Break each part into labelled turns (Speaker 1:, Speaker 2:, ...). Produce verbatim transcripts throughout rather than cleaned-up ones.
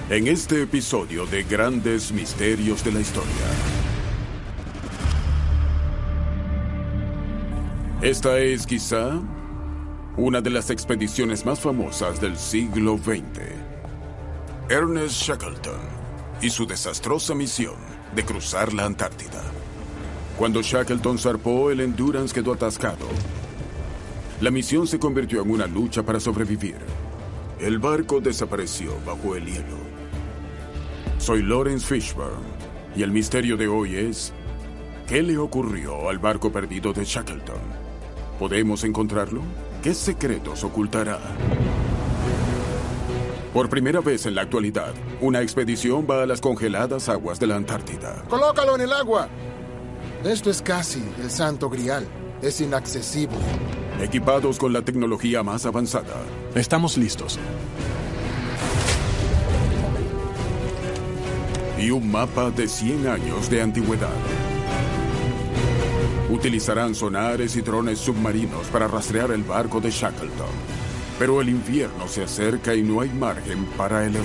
Speaker 1: En este episodio de Grandes Misterios de la Historia. Esta es quizá una de las expediciones más famosas del siglo veinte. Ernest Shackleton y su desastrosa misión de cruzar la Antártida. Cuando Shackleton zarpó, el Endurance quedó atascado. La misión se convirtió en una lucha para sobrevivir. El barco desapareció bajo el hielo. Soy Lawrence Fishburne y el misterio de hoy es: ¿qué le ocurrió al barco perdido de Shackleton? ¿Podemos encontrarlo? ¿Qué secretos ocultará? Por primera vez en la actualidad, una expedición va a las congeladas aguas de la Antártida.
Speaker 2: ¡Colócalo en el agua! Esto es casi el Santo Grial. Es inaccesible.
Speaker 1: Equipados con la tecnología más avanzada.
Speaker 3: Estamos listos.
Speaker 1: Y un mapa de cien años de antigüedad. Utilizarán sonares y drones submarinos para rastrear el barco de Shackleton. Pero el invierno se acerca y no hay margen para el error.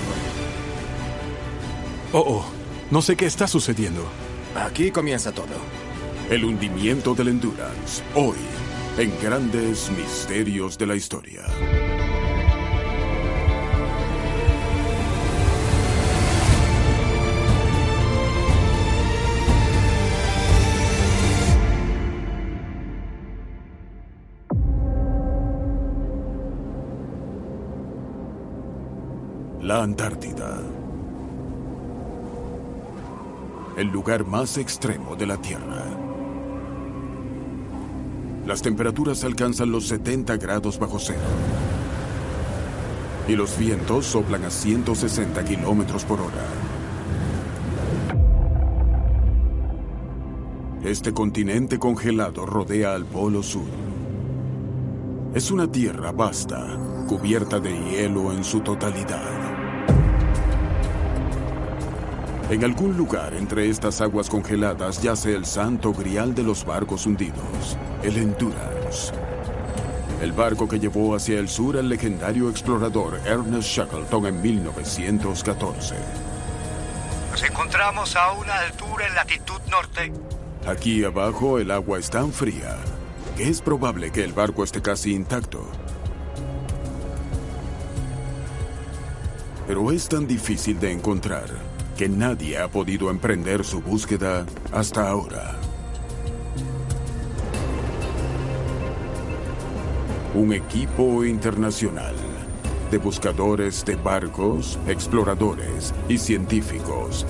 Speaker 3: Oh, oh, no sé qué está sucediendo.
Speaker 4: Aquí comienza todo.
Speaker 1: El hundimiento del Endurance, hoy, en Grandes Misterios de la Historia. La Antártida. El lugar más extremo de la Tierra. Las temperaturas alcanzan los setenta grados bajo cero. Y los vientos soplan a ciento sesenta kilómetros por hora. Este continente congelado rodea al Polo Sur. Es una tierra vasta, cubierta de hielo en su totalidad. En algún lugar entre estas aguas congeladas yace el santo grial de los barcos hundidos, el Endurance. El barco que llevó hacia el sur al legendario explorador Ernest Shackleton en mil novecientos catorce.
Speaker 5: Nos encontramos a una altura en latitud norte.
Speaker 1: Aquí abajo el agua es tan fría que es probable que el barco esté casi intacto. Pero es tan difícil de encontrar que nadie ha podido emprender su búsqueda hasta ahora. Un equipo internacional de buscadores de barcos, exploradores y científicos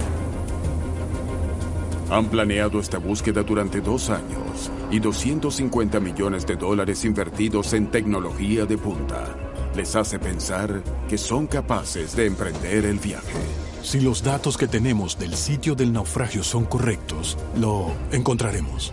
Speaker 1: han planeado esta búsqueda durante dos años y doscientos cincuenta millones de dólares invertidos en tecnología de punta les hace pensar que son capaces de emprender el viaje.
Speaker 3: Si los datos que tenemos del sitio del naufragio son correctos, lo encontraremos.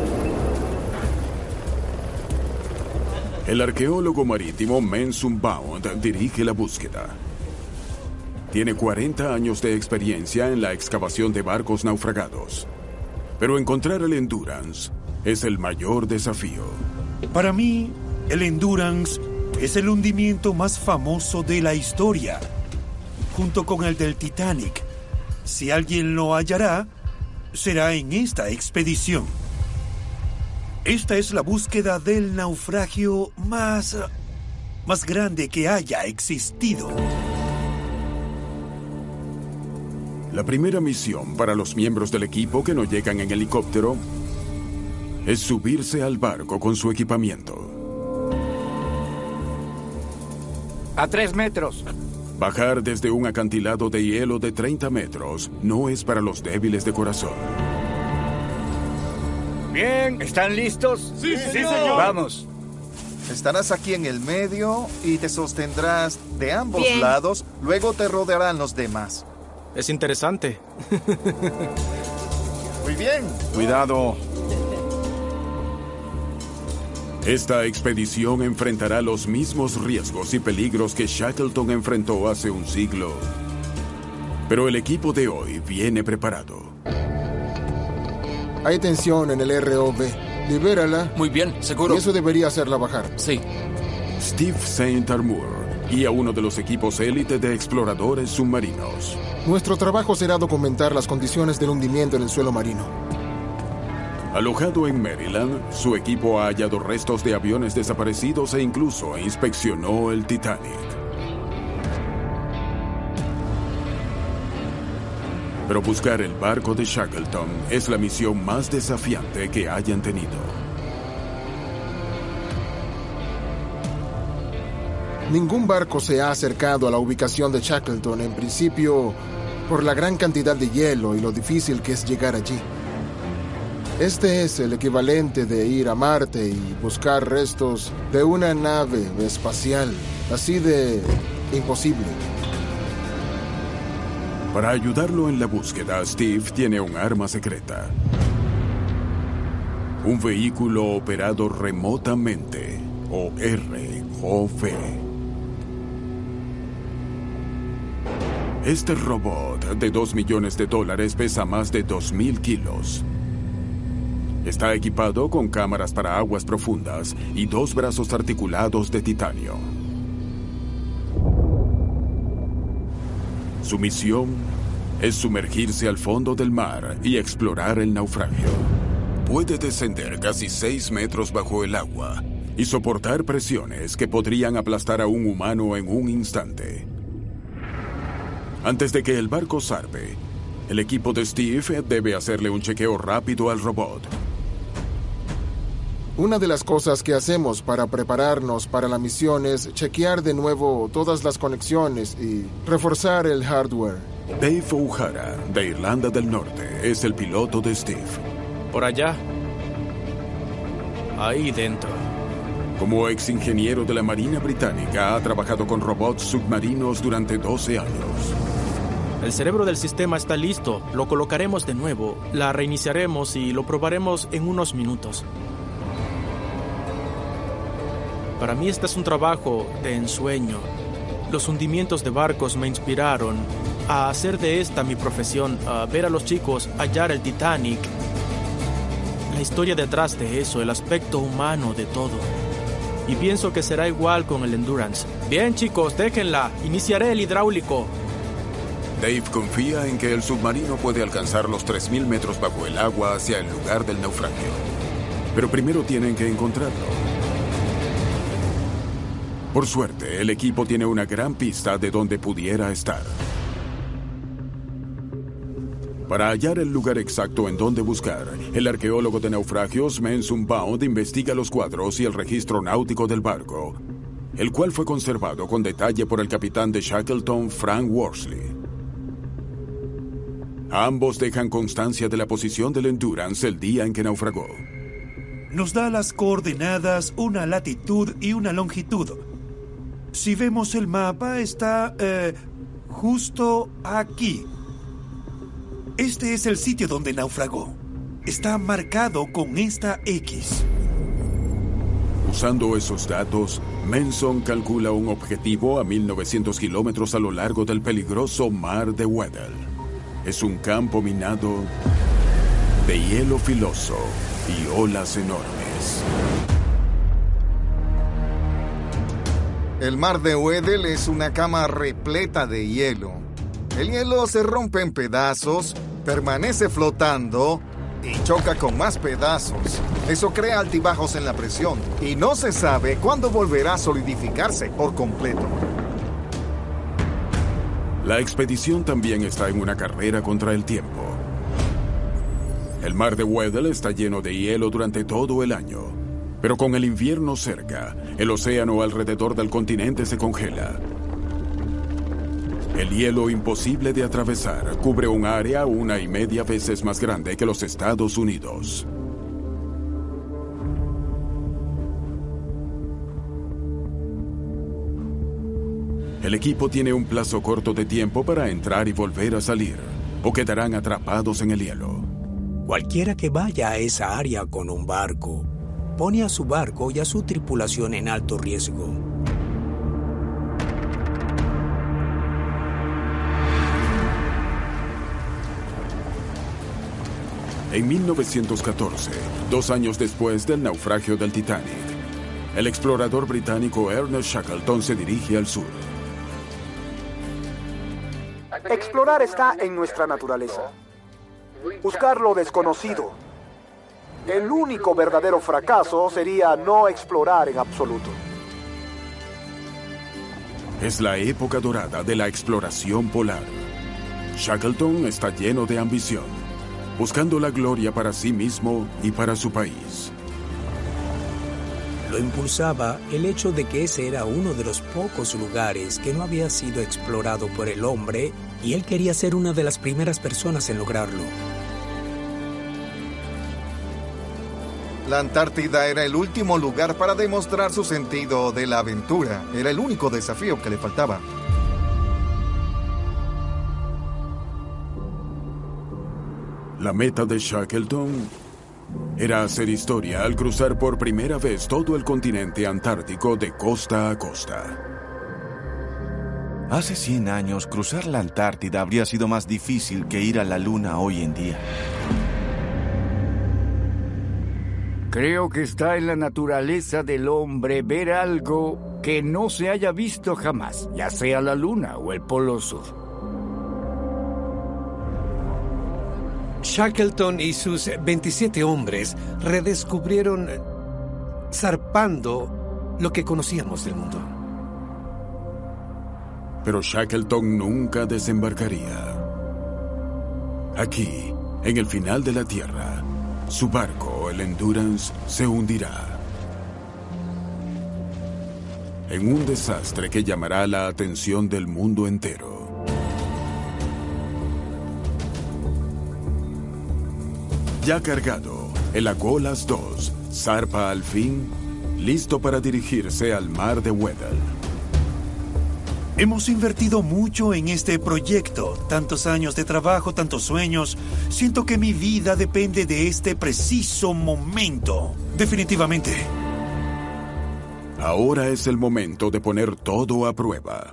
Speaker 1: El arqueólogo marítimo Mensum Bond dirige la búsqueda. Tiene cuarenta años de experiencia en la excavación de barcos naufragados. Pero encontrar el Endurance es el mayor desafío.
Speaker 6: Para mí, el Endurance es el hundimiento más famoso de la historia, junto con el del Titanic. Si alguien lo hallará, será en esta expedición. Esta es la búsqueda del naufragio más, más grande que haya existido.
Speaker 1: La primera misión para los miembros del equipo que no llegan en helicóptero es subirse al barco con su equipamiento.
Speaker 4: A tres metros.
Speaker 1: Bajar desde un acantilado de hielo de treinta metros no es para los débiles de corazón.
Speaker 5: Bien, ¿están listos?
Speaker 4: Sí, sí, señor.
Speaker 5: Vamos.
Speaker 7: Estarás aquí en el medio y te sostendrás de ambos
Speaker 8: Bien.
Speaker 7: lados. Luego te rodearán los demás.
Speaker 4: Es interesante.
Speaker 7: Muy bien.
Speaker 4: Cuidado.
Speaker 1: Esta expedición enfrentará los mismos riesgos y peligros que Shackleton enfrentó hace un siglo. Pero el equipo de hoy viene preparado.
Speaker 2: Hay tensión en el R O V. Libérala.
Speaker 4: Muy bien, seguro.
Speaker 2: Y eso debería hacerla bajar.
Speaker 4: Sí.
Speaker 1: Steve Saint Amour guía uno de los equipos élite de exploradores submarinos.
Speaker 2: Nuestro trabajo será documentar las condiciones del hundimiento en el suelo marino.
Speaker 1: Alojado en Maryland, su equipo ha hallado restos de aviones desaparecidos e incluso inspeccionó el Titanic. Pero buscar el barco de Shackleton es la misión más desafiante que hayan tenido.
Speaker 2: Ningún barco se ha acercado a la ubicación de Shackleton, en principio, por la gran cantidad de hielo y lo difícil que es llegar allí. Este es el equivalente de ir a Marte y buscar restos de una nave espacial, así de imposible.
Speaker 1: Para ayudarlo en la búsqueda, Steve tiene un arma secreta. Un vehículo operado remotamente, o R O V. Este robot de dos millones de dólares pesa más de dos mil kilos. Está equipado con cámaras para aguas profundas y dos brazos articulados de titanio. Su misión es sumergirse al fondo del mar y explorar el naufragio. Puede descender casi seis metros bajo el agua y soportar presiones que podrían aplastar a un humano en un instante. Antes de que el barco zarpe, el equipo de Steve debe hacerle un chequeo rápido al robot.
Speaker 2: Una de las cosas que hacemos para prepararnos para la misión es chequear de nuevo todas las conexiones y reforzar el hardware.
Speaker 1: Dave O'Hara, de Irlanda del Norte, es el piloto de Steve.
Speaker 4: Por allá. Ahí dentro.
Speaker 1: Como ex ingeniero de la Marina Británica, ha trabajado con robots submarinos durante doce años.
Speaker 4: El cerebro del sistema está listo. Lo colocaremos de nuevo, la reiniciaremos y lo probaremos en unos minutos. Para mí este es un trabajo de ensueño. Los hundimientos de barcos me inspiraron a hacer de esta mi profesión, a ver a los chicos hallar el Titanic. La historia detrás de eso, el aspecto humano de todo. Y pienso que será igual con el Endurance. Bien, chicos, déjenla. Iniciaré el hidráulico.
Speaker 1: Dave confía en que el submarino puede alcanzar los tres mil metros bajo el agua hacia el lugar del naufragio. Pero primero tienen que encontrarlo. Por suerte, el equipo tiene una gran pista de donde pudiera estar. Para hallar el lugar exacto en donde buscar, el arqueólogo de naufragios Mensum Bound investiga los cuadros y el registro náutico del barco, el cual fue conservado con detalle por el capitán de Shackleton, Frank Worsley. Ambos dejan constancia de la posición del Endurance el día en que naufragó.
Speaker 6: Nos da las coordenadas, una latitud y una longitud. Si vemos el mapa, está eh, justo aquí. Este es el sitio donde naufragó. Está marcado con esta X.
Speaker 1: Usando esos datos, Manson calcula un objetivo a mil novecientos kilómetros a lo largo del peligroso mar de Weddell. Es un campo minado de hielo filoso y olas enormes.
Speaker 7: El mar de Weddell es una cama repleta de hielo. El hielo se rompe en pedazos, permanece flotando y choca con más pedazos. Eso crea altibajos en la presión y no se sabe cuándo volverá a solidificarse por completo.
Speaker 1: La expedición también está en una carrera contra el tiempo. El mar de Weddell está lleno de hielo durante todo el año. Pero con el invierno cerca, el océano alrededor del continente se congela. El hielo imposible de atravesar cubre un área una y media veces más grande que los Estados Unidos. El equipo tiene un plazo corto de tiempo para entrar y volver a salir, o quedarán atrapados en el hielo.
Speaker 8: Cualquiera que vaya a esa área con un barco pone a su barco y a su tripulación en alto riesgo.
Speaker 1: En mil novecientos catorce, dos años después del naufragio del Titanic, el explorador británico Ernest Shackleton se dirige al sur.
Speaker 9: Explorar está en nuestra naturaleza. Buscar lo desconocido. El único verdadero fracaso sería no explorar en absoluto.
Speaker 1: Es la época dorada de la exploración polar. Shackleton está lleno de ambición, buscando la gloria para sí mismo y para su país.
Speaker 8: Lo impulsaba el hecho de que ese era uno de los pocos lugares que no había sido explorado por el hombre y él quería ser una de las primeras personas en lograrlo.
Speaker 7: La Antártida era el último lugar para demostrar su sentido de la aventura. Era el único desafío que le faltaba.
Speaker 1: La meta de Shackleton era hacer historia al cruzar por primera vez todo el continente antártico de costa a costa.
Speaker 10: Hace cien años, cruzar la Antártida habría sido más difícil que ir a la Luna hoy en día.
Speaker 11: Creo que está en la naturaleza del hombre ver algo que no se haya visto jamás, ya sea la Luna o el Polo Sur.
Speaker 12: Shackleton y sus veintisiete hombres redescubrieron, zarpando, lo que conocíamos del mundo.
Speaker 1: Pero Shackleton nunca desembarcaría. Aquí, en el final de la Tierra, su barco, el Endurance, se hundirá. En un desastre que llamará la atención del mundo entero. Ya cargado, el Agolas dos zarpa al fin, listo para dirigirse al mar de Weddell.
Speaker 6: Hemos invertido mucho en este proyecto. Tantos años de trabajo, tantos sueños. Siento que mi vida depende de este preciso momento. Definitivamente.
Speaker 1: Ahora es el momento de poner todo a prueba.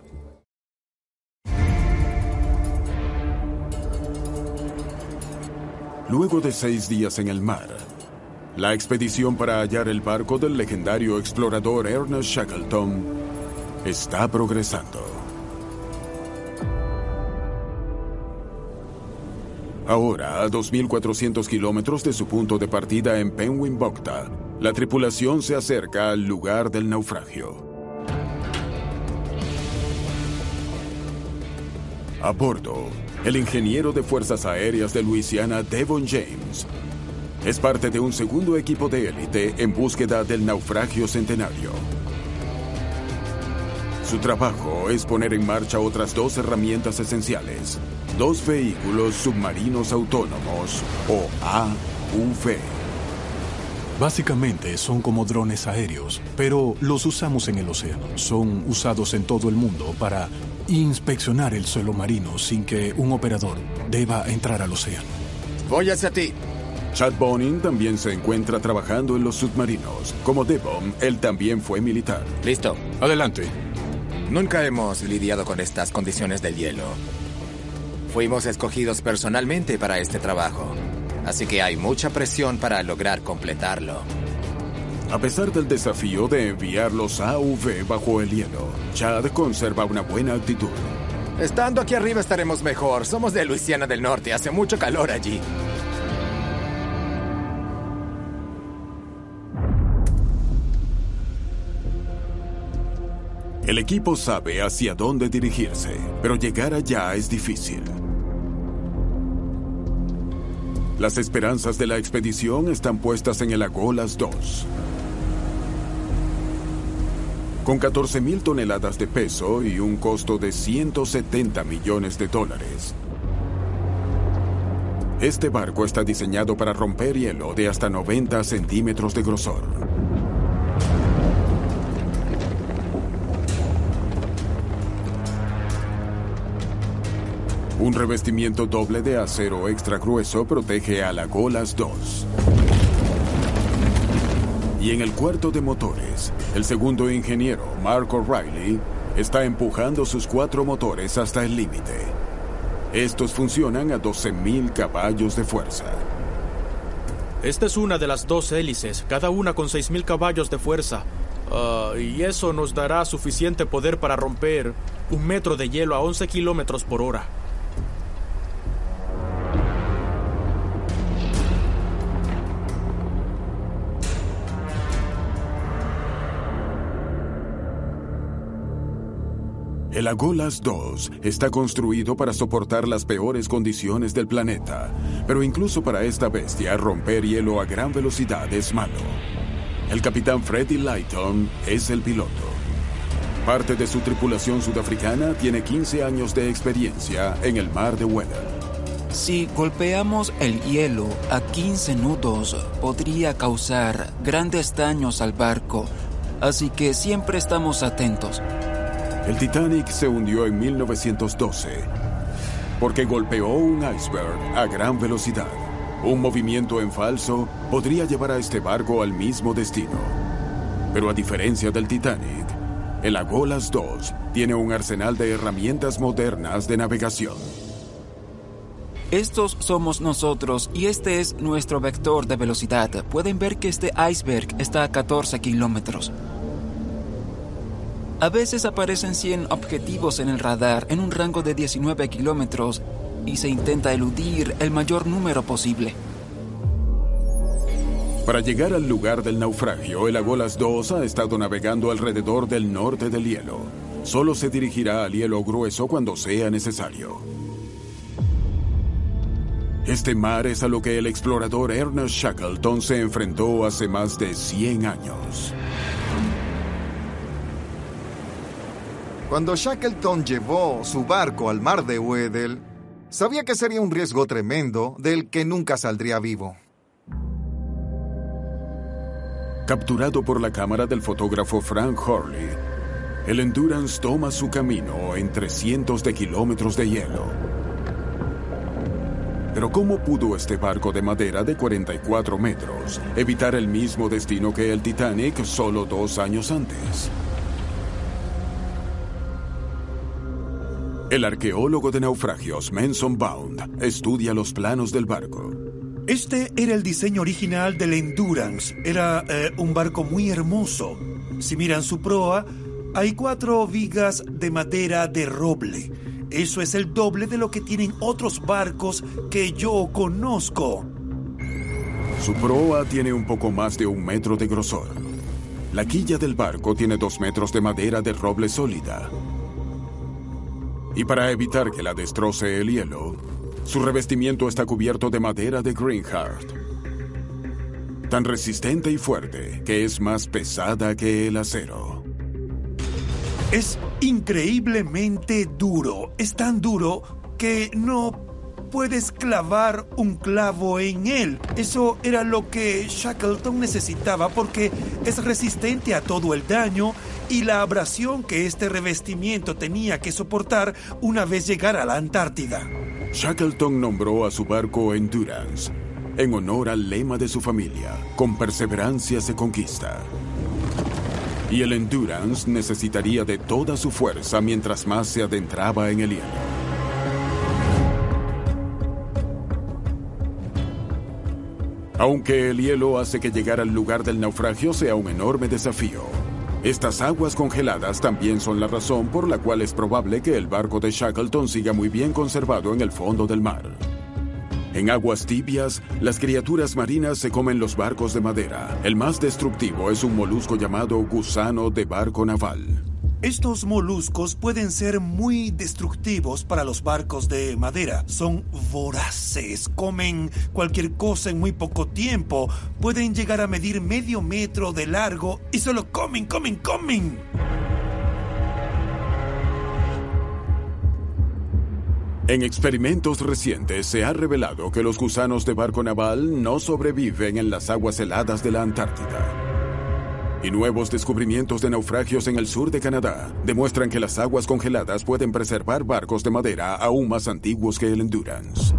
Speaker 1: Luego de seis días en el mar, la expedición para hallar el barco del legendario explorador Ernest Shackleton está progresando. Ahora, a dos mil cuatrocientos kilómetros de su punto de partida en Penguin Bogta, la tripulación se acerca al lugar del naufragio. A bordo, el ingeniero de Fuerzas Aéreas de Luisiana, Devon James, es parte de un segundo equipo de élite en búsqueda del naufragio centenario. Su trabajo es poner en marcha otras dos herramientas esenciales, dos vehículos submarinos autónomos, o A U V.
Speaker 3: Básicamente son como drones aéreos, pero los usamos en el océano. Son usados en todo el mundo para inspeccionar el suelo marino sin que un operador deba entrar al océano.
Speaker 13: Voy hacia ti.
Speaker 1: Chad Bonin también se encuentra trabajando en los submarinos. Como Devon, él también fue militar.
Speaker 13: Listo.
Speaker 3: Adelante.
Speaker 13: Nunca hemos lidiado con estas condiciones del hielo. Fuimos escogidos personalmente para este trabajo, así que hay mucha presión para lograr completarlo.
Speaker 1: A pesar del desafío de enviar los A U V bajo el hielo, Chad conserva una buena actitud.
Speaker 13: Estando aquí arriba estaremos mejor. Somos de Luisiana del Norte, hace mucho calor allí.
Speaker 1: El equipo sabe hacia dónde dirigirse, pero llegar allá es difícil. Las esperanzas de la expedición están puestas en el Agolas dos. Con catorce mil toneladas de peso y un costo de ciento setenta millones de dólares. Este barco está diseñado para romper hielo de hasta noventa centímetros de grosor. Un revestimiento doble de acero extra grueso protege al Agolas dos. Y en el cuarto de motores, el segundo ingeniero, Mark O'Reilly, está empujando sus cuatro motores hasta el límite. Estos funcionan a doce mil caballos de fuerza.
Speaker 4: Esta es una de las dos hélices, cada una con seis mil caballos de fuerza. Uh, y eso nos dará suficiente poder para romper un metro de hielo a once kilómetros por hora.
Speaker 1: El Agolas dos está construido para soportar las peores condiciones del planeta, pero incluso para esta bestia romper hielo a gran velocidad es malo. El capitán Freddie Lighton es el piloto. Parte de su tripulación sudafricana tiene quince años de experiencia en el mar de Weddell.
Speaker 14: Si golpeamos el hielo a quince nudos, podría causar grandes daños al barco, así que siempre estamos atentos.
Speaker 1: El Titanic se hundió en mil novecientos doce porque golpeó un iceberg a gran velocidad. Un movimiento en falso podría llevar a este barco al mismo destino. Pero a diferencia del Titanic, el Agolas dos tiene un arsenal de herramientas modernas de navegación.
Speaker 14: Estos somos nosotros y este es nuestro vector de velocidad. Pueden ver que este iceberg está a catorce kilómetros. A veces aparecen cien objetivos en el radar en un rango de diecinueve kilómetros y se intenta eludir el mayor número posible.
Speaker 1: Para llegar al lugar del naufragio, el Agolas dos ha estado navegando alrededor del norte del hielo. Solo se dirigirá al hielo grueso cuando sea necesario. Este mar es a lo que el explorador Ernest Shackleton se enfrentó hace más de cien años.
Speaker 7: Cuando Shackleton llevó su barco al mar de Weddell, sabía que sería un riesgo tremendo del que nunca saldría vivo.
Speaker 1: Capturado por la cámara del fotógrafo Frank Hurley, el Endurance toma su camino entre cientos de kilómetros de hielo. Pero ¿cómo pudo este barco de madera de cuarenta y cuatro metros evitar el mismo destino que el Titanic solo dos años antes? El arqueólogo de naufragios Manson Bound estudia los planos del barco.
Speaker 6: Este era el diseño original del Endurance. Era eh, un barco muy hermoso. Si miran su proa, hay cuatro vigas de madera de roble. Eso es el doble de lo que tienen otros barcos que yo conozco.
Speaker 1: Su proa tiene un poco más de un metro de grosor. La quilla del barco tiene dos metros de madera de roble sólida. Y para evitar que la destroce el hielo, su revestimiento está cubierto de madera de Greenheart. Tan resistente y fuerte que es más pesada que el acero.
Speaker 6: Es increíblemente duro. Es tan duro que no puedes clavar un clavo en él. Eso era lo que Shackleton necesitaba porque es resistente a todo el daño y la abrasión que este revestimiento tenía que soportar una vez llegara a la Antártida.
Speaker 1: Shackleton nombró a su barco Endurance en honor al lema de su familia: con perseverancia se conquista. Y el Endurance necesitaría de toda su fuerza mientras más se adentraba en el hielo. Aunque el hielo hace que llegar al lugar del naufragio sea un enorme desafío, estas aguas congeladas también son la razón por la cual es probable que el barco de Shackleton siga muy bien conservado en el fondo del mar. En aguas tibias, las criaturas marinas se comen los barcos de madera. El más destructivo es un molusco llamado gusano de barco naval.
Speaker 6: Estos moluscos pueden ser muy destructivos para los barcos de madera. Son voraces, comen cualquier cosa en muy poco tiempo. Pueden llegar a medir medio metro de largo y solo comen, comen, comen.
Speaker 1: En experimentos recientes se ha revelado que los gusanos de barco naval no sobreviven en las aguas heladas de la Antártida. Y nuevos descubrimientos de naufragios en el sur de Canadá demuestran que las aguas congeladas pueden preservar barcos de madera aún más antiguos que el Endurance.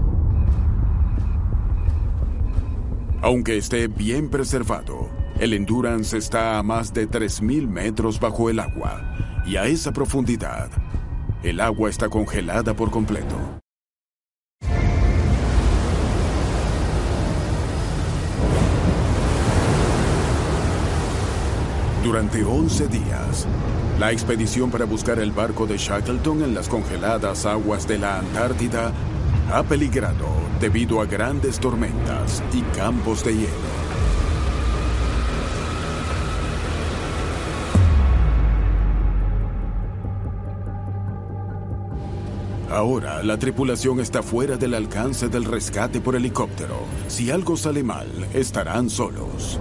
Speaker 1: Aunque esté bien preservado, el Endurance está a más de tres mil metros bajo el agua, y a esa profundidad, el agua está congelada por completo. Durante once días, la expedición para buscar el barco de Shackleton en las congeladas aguas de la Antártida ha peligrado debido a grandes tormentas y campos de hielo. Ahora, la tripulación está fuera del alcance del rescate por helicóptero. Si algo sale mal, estarán solos.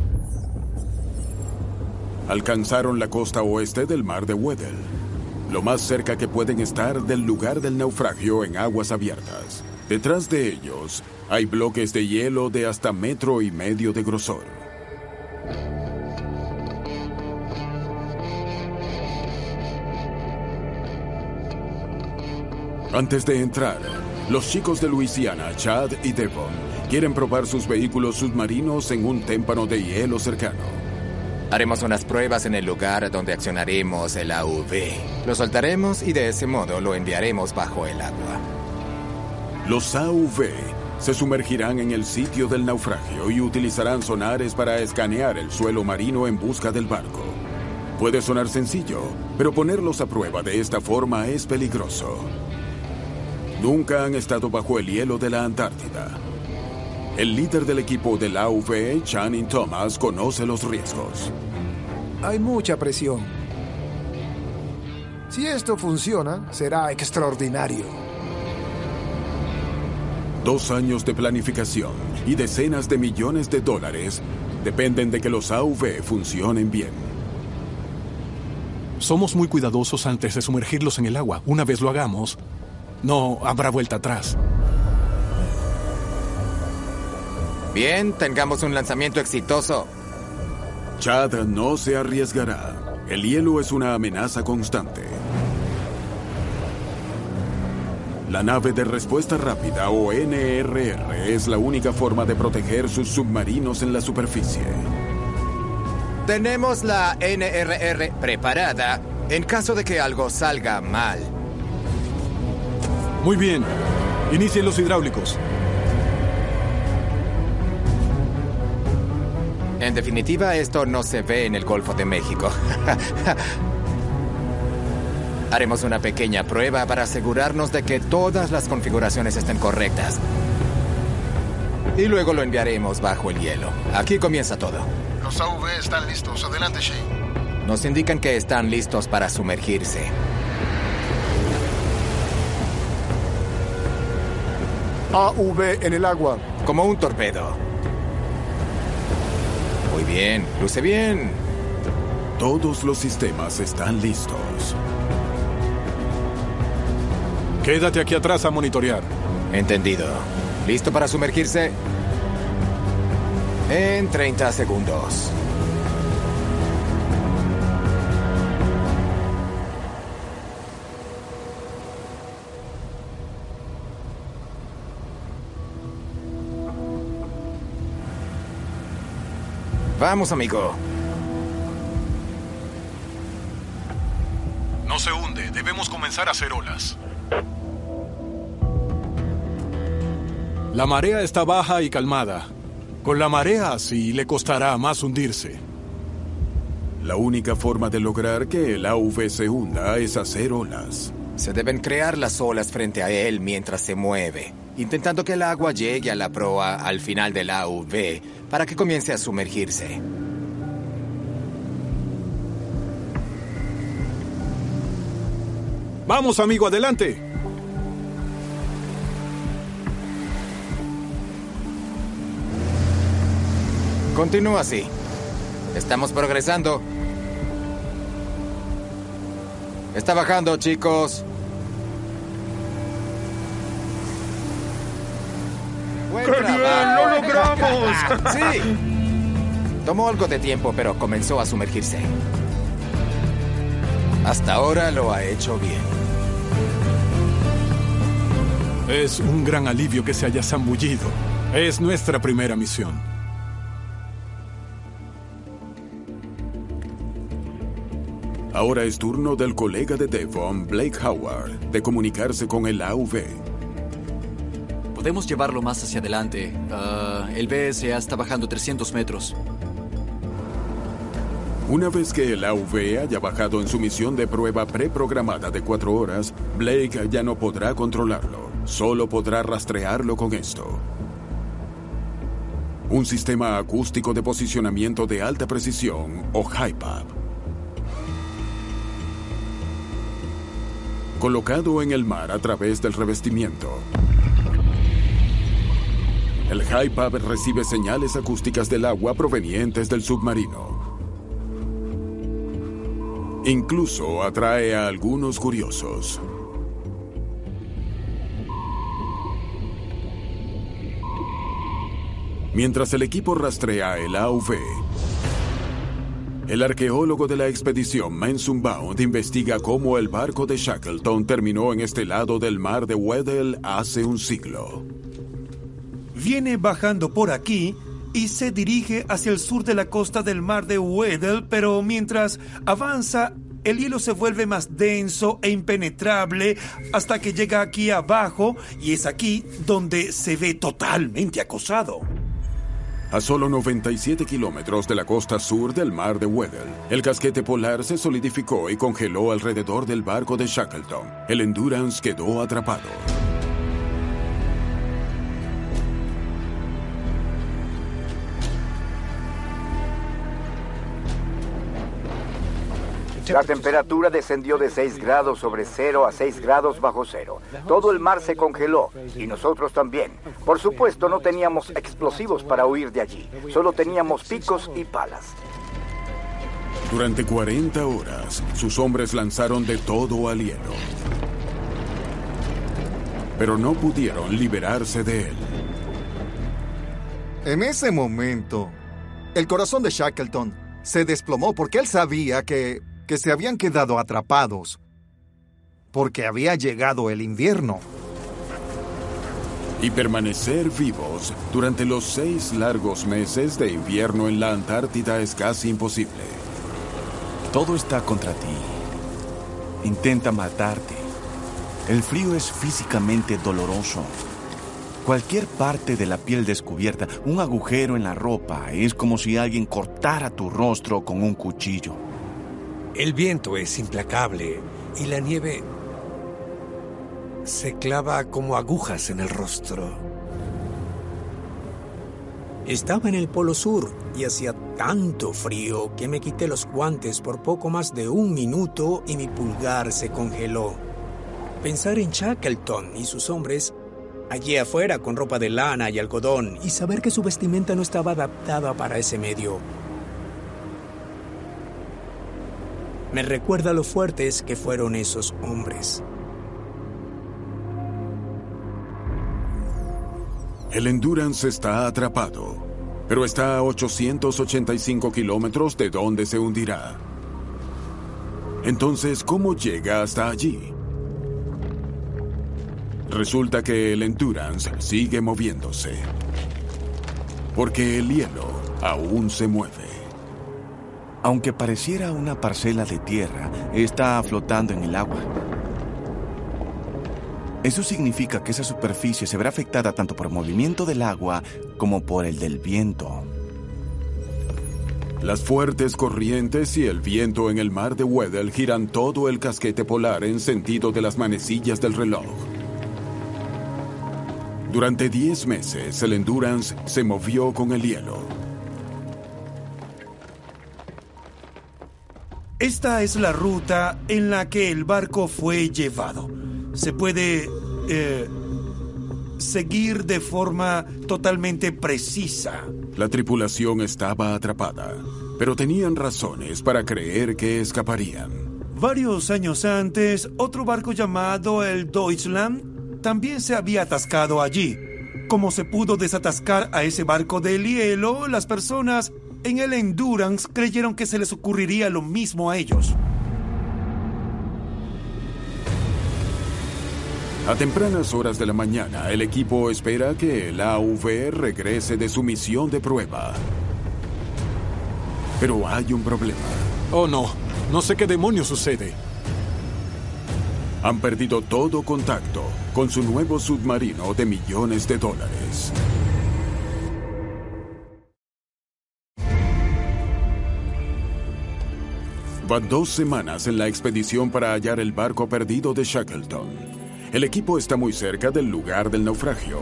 Speaker 1: Alcanzaron la costa oeste del mar de Weddell, lo más cerca que pueden estar del lugar del naufragio en aguas abiertas. Detrás de ellos, hay bloques de hielo de hasta metro y medio de grosor. Antes de entrar, los chicos de Luisiana, Chad y Devon, quieren probar sus vehículos submarinos en un témpano de hielo cercano.
Speaker 13: Haremos unas pruebas en el lugar donde accionaremos el A U V. Lo soltaremos y de ese modo lo enviaremos bajo el agua.
Speaker 1: Los A U V se sumergirán en el sitio del naufragio y utilizarán sonares para escanear el suelo marino en busca del barco. Puede sonar sencillo, pero ponerlos a prueba de esta forma es peligroso. Nunca han estado bajo el hielo de la Antártida. El líder del equipo del A U V, Channing Thomas, conoce los riesgos.
Speaker 15: Hay mucha presión. Si esto funciona, será extraordinario.
Speaker 1: Dos años de planificación y decenas de millones de dólares dependen de que los A U V funcionen bien.
Speaker 3: Somos muy cuidadosos antes de sumergirlos en el agua. Una vez lo hagamos, no habrá vuelta atrás.
Speaker 13: Bien, tengamos un lanzamiento exitoso.
Speaker 1: Chad no se arriesgará. El hielo es una amenaza constante. La nave de respuesta rápida, o N R R, es la única forma de proteger sus submarinos en la superficie.
Speaker 13: Tenemos la N R R preparada en caso de que algo salga mal.
Speaker 3: Muy bien. Inicien los hidráulicos.
Speaker 13: En definitiva, esto no se ve en el Golfo de México. Haremos una pequeña prueba para asegurarnos de que todas las configuraciones estén correctas. Y luego lo enviaremos bajo el hielo. Aquí comienza todo.
Speaker 2: Los A U V están listos. Adelante, Shane.
Speaker 13: Nos indican que están listos para sumergirse.
Speaker 9: A U V en el agua.
Speaker 13: Como un torpedo. Muy bien, luce bien.
Speaker 1: Todos los sistemas están listos.
Speaker 3: Quédate aquí atrás a monitorear.
Speaker 13: Entendido. ¿Listo para sumergirse? En treinta segundos. Vamos, amigo.
Speaker 3: No se hunde. Debemos comenzar a hacer olas. La marea está baja y calmada. Con la marea así le costará más hundirse.
Speaker 1: La única forma de lograr que el A U V se hunda es hacer olas.
Speaker 13: Se deben crear las olas frente a él mientras se mueve, intentando que el agua llegue a la proa al final del A U V para que comience a sumergirse.
Speaker 3: Vamos, amigo, adelante.
Speaker 13: Continúa así. Estamos progresando. Está bajando, chicos. ¡Buen
Speaker 6: ¡Qué bien!
Speaker 13: trabajo!
Speaker 6: ¡Lo logramos!
Speaker 13: ¡Sí! Tomó algo de tiempo, pero comenzó a sumergirse. Hasta ahora lo ha hecho bien.
Speaker 3: Es un gran alivio que se haya zambullido. Es nuestra primera misión.
Speaker 1: Ahora es turno del colega de Devon, Blake Howard, de comunicarse con el A U V.
Speaker 16: Podemos llevarlo más hacia adelante. Uh, el B S A está bajando trescientos metros.
Speaker 1: Una vez que el A V haya bajado en su misión de prueba preprogramada de cuatro horas, Blake ya no podrá controlarlo. Solo podrá rastrearlo con esto. Un sistema acústico de posicionamiento de alta precisión, o H I P A B. Colocado en el mar a través del revestimiento. El H I P A B recibe señales acústicas del agua provenientes del submarino. Incluso atrae a algunos curiosos. Mientras el equipo rastrea el A V, el arqueólogo de la expedición Mensum Bound investiga cómo el barco de Shackleton terminó en este lado del mar de Weddell hace un siglo.
Speaker 6: Viene bajando por aquí y se dirige hacia el sur de la costa del mar de Weddell, pero mientras avanza, el hielo se vuelve más denso e impenetrable hasta que llega aquí abajo, y es aquí donde se ve totalmente acosado.
Speaker 1: A solo noventa y siete kilómetros de la costa sur del mar de Weddell, el casquete polar se solidificó y congeló alrededor del barco de Shackleton. El Endurance quedó atrapado.
Speaker 17: La temperatura descendió de seis grados sobre cero a seis grados bajo cero. Todo el mar se congeló, y nosotros también. Por supuesto, no teníamos explosivos para huir de allí. Solo teníamos picos y palas.
Speaker 1: Durante cuarenta horas, sus hombres lanzaron de todo al hielo. Pero no pudieron liberarse de él.
Speaker 7: En ese momento, el corazón de Shackleton se desplomó porque él sabía que... que se habían quedado atrapados, porque había llegado el invierno.
Speaker 1: Y permanecer vivos durante los seis largos meses de invierno en la Antártida es casi imposible.
Speaker 10: Todo está contra ti. Intenta matarte. El frío es físicamente doloroso. Cualquier parte de la piel descubierta, un agujero en la ropa, es como si alguien cortara tu rostro con un cuchillo.
Speaker 12: El viento es implacable y la nieve se clava como agujas en el rostro.
Speaker 8: Estaba en el Polo Sur y hacía tanto frío que me quité los guantes por poco más de un minuto y mi pulgar se congeló. Pensar en Shackleton y sus hombres allí afuera con ropa de lana y algodón y saber que su vestimenta no estaba adaptada para ese medio me recuerda lo fuertes que fueron esos hombres.
Speaker 1: El Endurance está atrapado, pero está a ochocientos ochenta y cinco kilómetros de donde se hundirá. Entonces, ¿cómo llega hasta allí? Resulta que el Endurance sigue moviéndose, porque el hielo aún se mueve.
Speaker 10: Aunque pareciera una parcela de tierra, está flotando en el agua. Eso significa que esa superficie se verá afectada tanto por el movimiento del agua como por el del viento.
Speaker 1: Las fuertes corrientes y el viento en el mar de Weddell giran todo el casquete polar en sentido de las manecillas del reloj. Durante diez meses, el Endurance se movió con el hielo.
Speaker 6: Esta es la ruta en la que el barco fue llevado. Se puede eh, seguir de forma totalmente precisa.
Speaker 1: La tripulación estaba atrapada, pero tenían razones para creer que escaparían.
Speaker 6: Varios años antes, otro barco llamado el Deutschland también se había atascado allí. Como se pudo desatascar a ese barco del hielo, las personas en el Endurance creyeron que se les ocurriría lo mismo a ellos.
Speaker 1: A tempranas horas de la mañana, el equipo espera que el A V regrese de su misión de prueba. Pero hay un problema.
Speaker 3: Oh, no. No sé qué demonios sucede.
Speaker 1: Han perdido todo contacto con su nuevo submarino de millones de dólares. Van dos semanas en la expedición para hallar el barco perdido de Shackleton. El equipo está muy cerca del lugar del naufragio.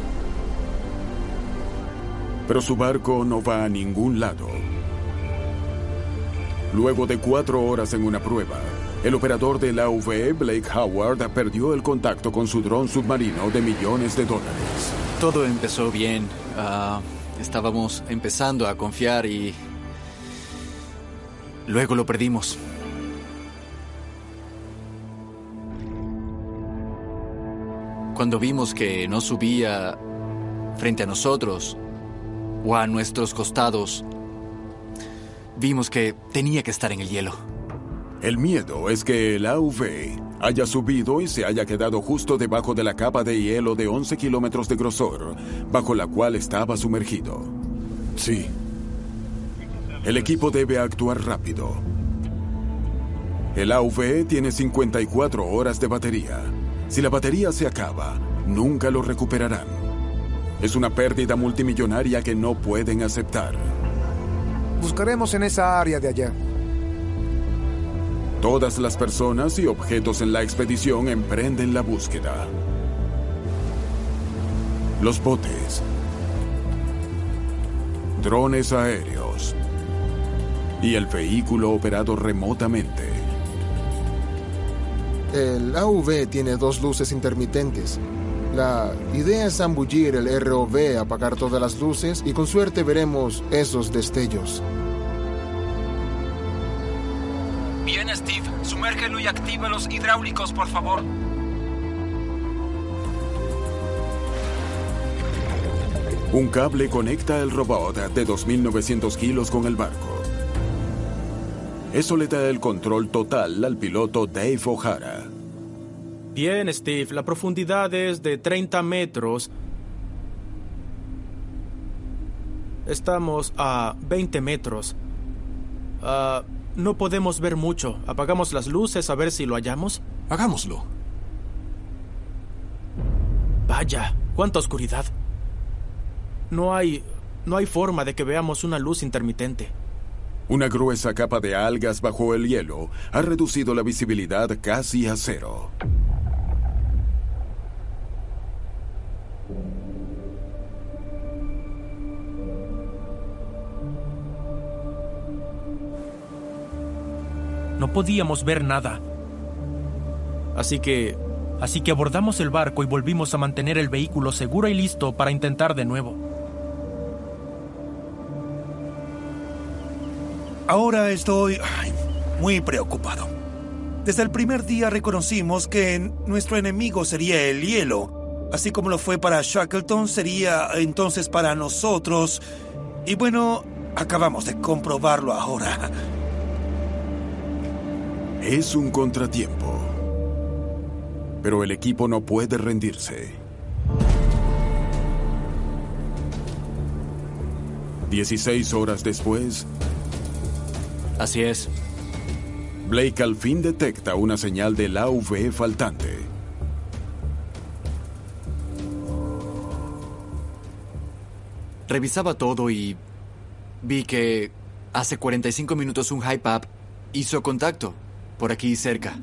Speaker 1: Pero su barco no va a ningún lado. Luego de cuatro horas en una prueba, el operador del A V E, Blake Howard, perdió el contacto con su dron submarino de millones de dólares.
Speaker 16: Todo empezó bien. Uh, estábamos empezando a confiar y... luego lo perdimos. Cuando vimos que no subía frente a nosotros o a nuestros costados, vimos que tenía que estar en el hielo.
Speaker 1: El miedo es que el A V E haya subido y se haya quedado justo debajo de la capa de hielo de once kilómetros de grosor, bajo la cual estaba sumergido.
Speaker 3: Sí.
Speaker 1: El equipo debe actuar rápido. El A V E tiene cincuenta y cuatro horas de batería. Si la batería se acaba, nunca lo recuperarán. Es una pérdida multimillonaria que no pueden aceptar.
Speaker 15: Buscaremos en esa área de allá.
Speaker 1: Todas las personas y objetos en la expedición emprenden la búsqueda. Los botes, drones aéreos y el vehículo operado remotamente.
Speaker 2: El A V E tiene dos luces intermitentes. La idea es zambullir el R O V, apagar todas las luces y con suerte veremos esos destellos.
Speaker 12: Bien, Steve. Sumérgelo y activa los hidráulicos, por favor.
Speaker 1: Un cable conecta el robot de dos mil novecientos kilos con el barco. Eso le da el control total al piloto Dave O'Hara.
Speaker 4: Bien, Steve. La profundidad es de treinta metros. Estamos a veinte metros. Ah... Uh, No podemos ver mucho. ¿Apagamos las luces a ver si lo hallamos?
Speaker 3: Hagámoslo.
Speaker 4: Vaya, cuánta oscuridad. No hay... no hay forma de que veamos una luz intermitente.
Speaker 1: Una gruesa capa de algas bajo el hielo ha reducido la visibilidad casi a cero.
Speaker 4: No podíamos ver nada. Así que... Así que abordamos el barco y volvimos a mantener el vehículo seguro y listo para intentar de nuevo.
Speaker 6: Ahora estoy ay, muy preocupado. Desde el primer día reconocimos que nuestro enemigo sería el hielo. Así como lo fue para Shackleton, sería entonces para nosotros. Y bueno, acabamos de comprobarlo ahora.
Speaker 1: Es un contratiempo. Pero el equipo no puede rendirse. Dieciséis horas después...
Speaker 16: Así es.
Speaker 1: Blake al fin detecta una señal del A V E faltante.
Speaker 16: Revisaba todo y vi que hace cuarenta y cinco minutos un Hype-Up hizo contacto por aquí cerca.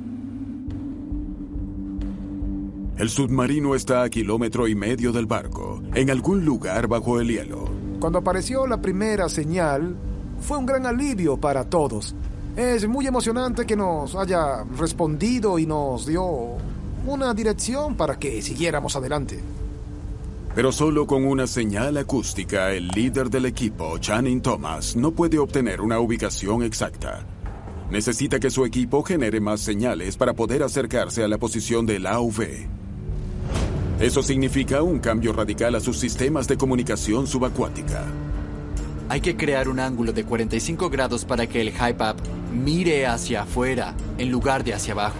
Speaker 1: El submarino está a kilómetro y medio del barco, en algún lugar bajo el hielo.
Speaker 15: Cuando apareció la primera señal, fue un gran alivio para todos. Es muy emocionante que nos haya respondido y nos dio una dirección para que siguiéramos adelante.
Speaker 1: Pero solo con una señal acústica, el líder del equipo, Channing Thomas, no puede obtener una ubicación exacta. Necesita que su equipo genere más señales para poder acercarse a la posición del A V E. Eso significa un cambio radical a sus sistemas de comunicación subacuática.
Speaker 16: Hay que crear un ángulo de cuarenta y cinco grados para que el Hype-Up mire hacia afuera en lugar de hacia abajo.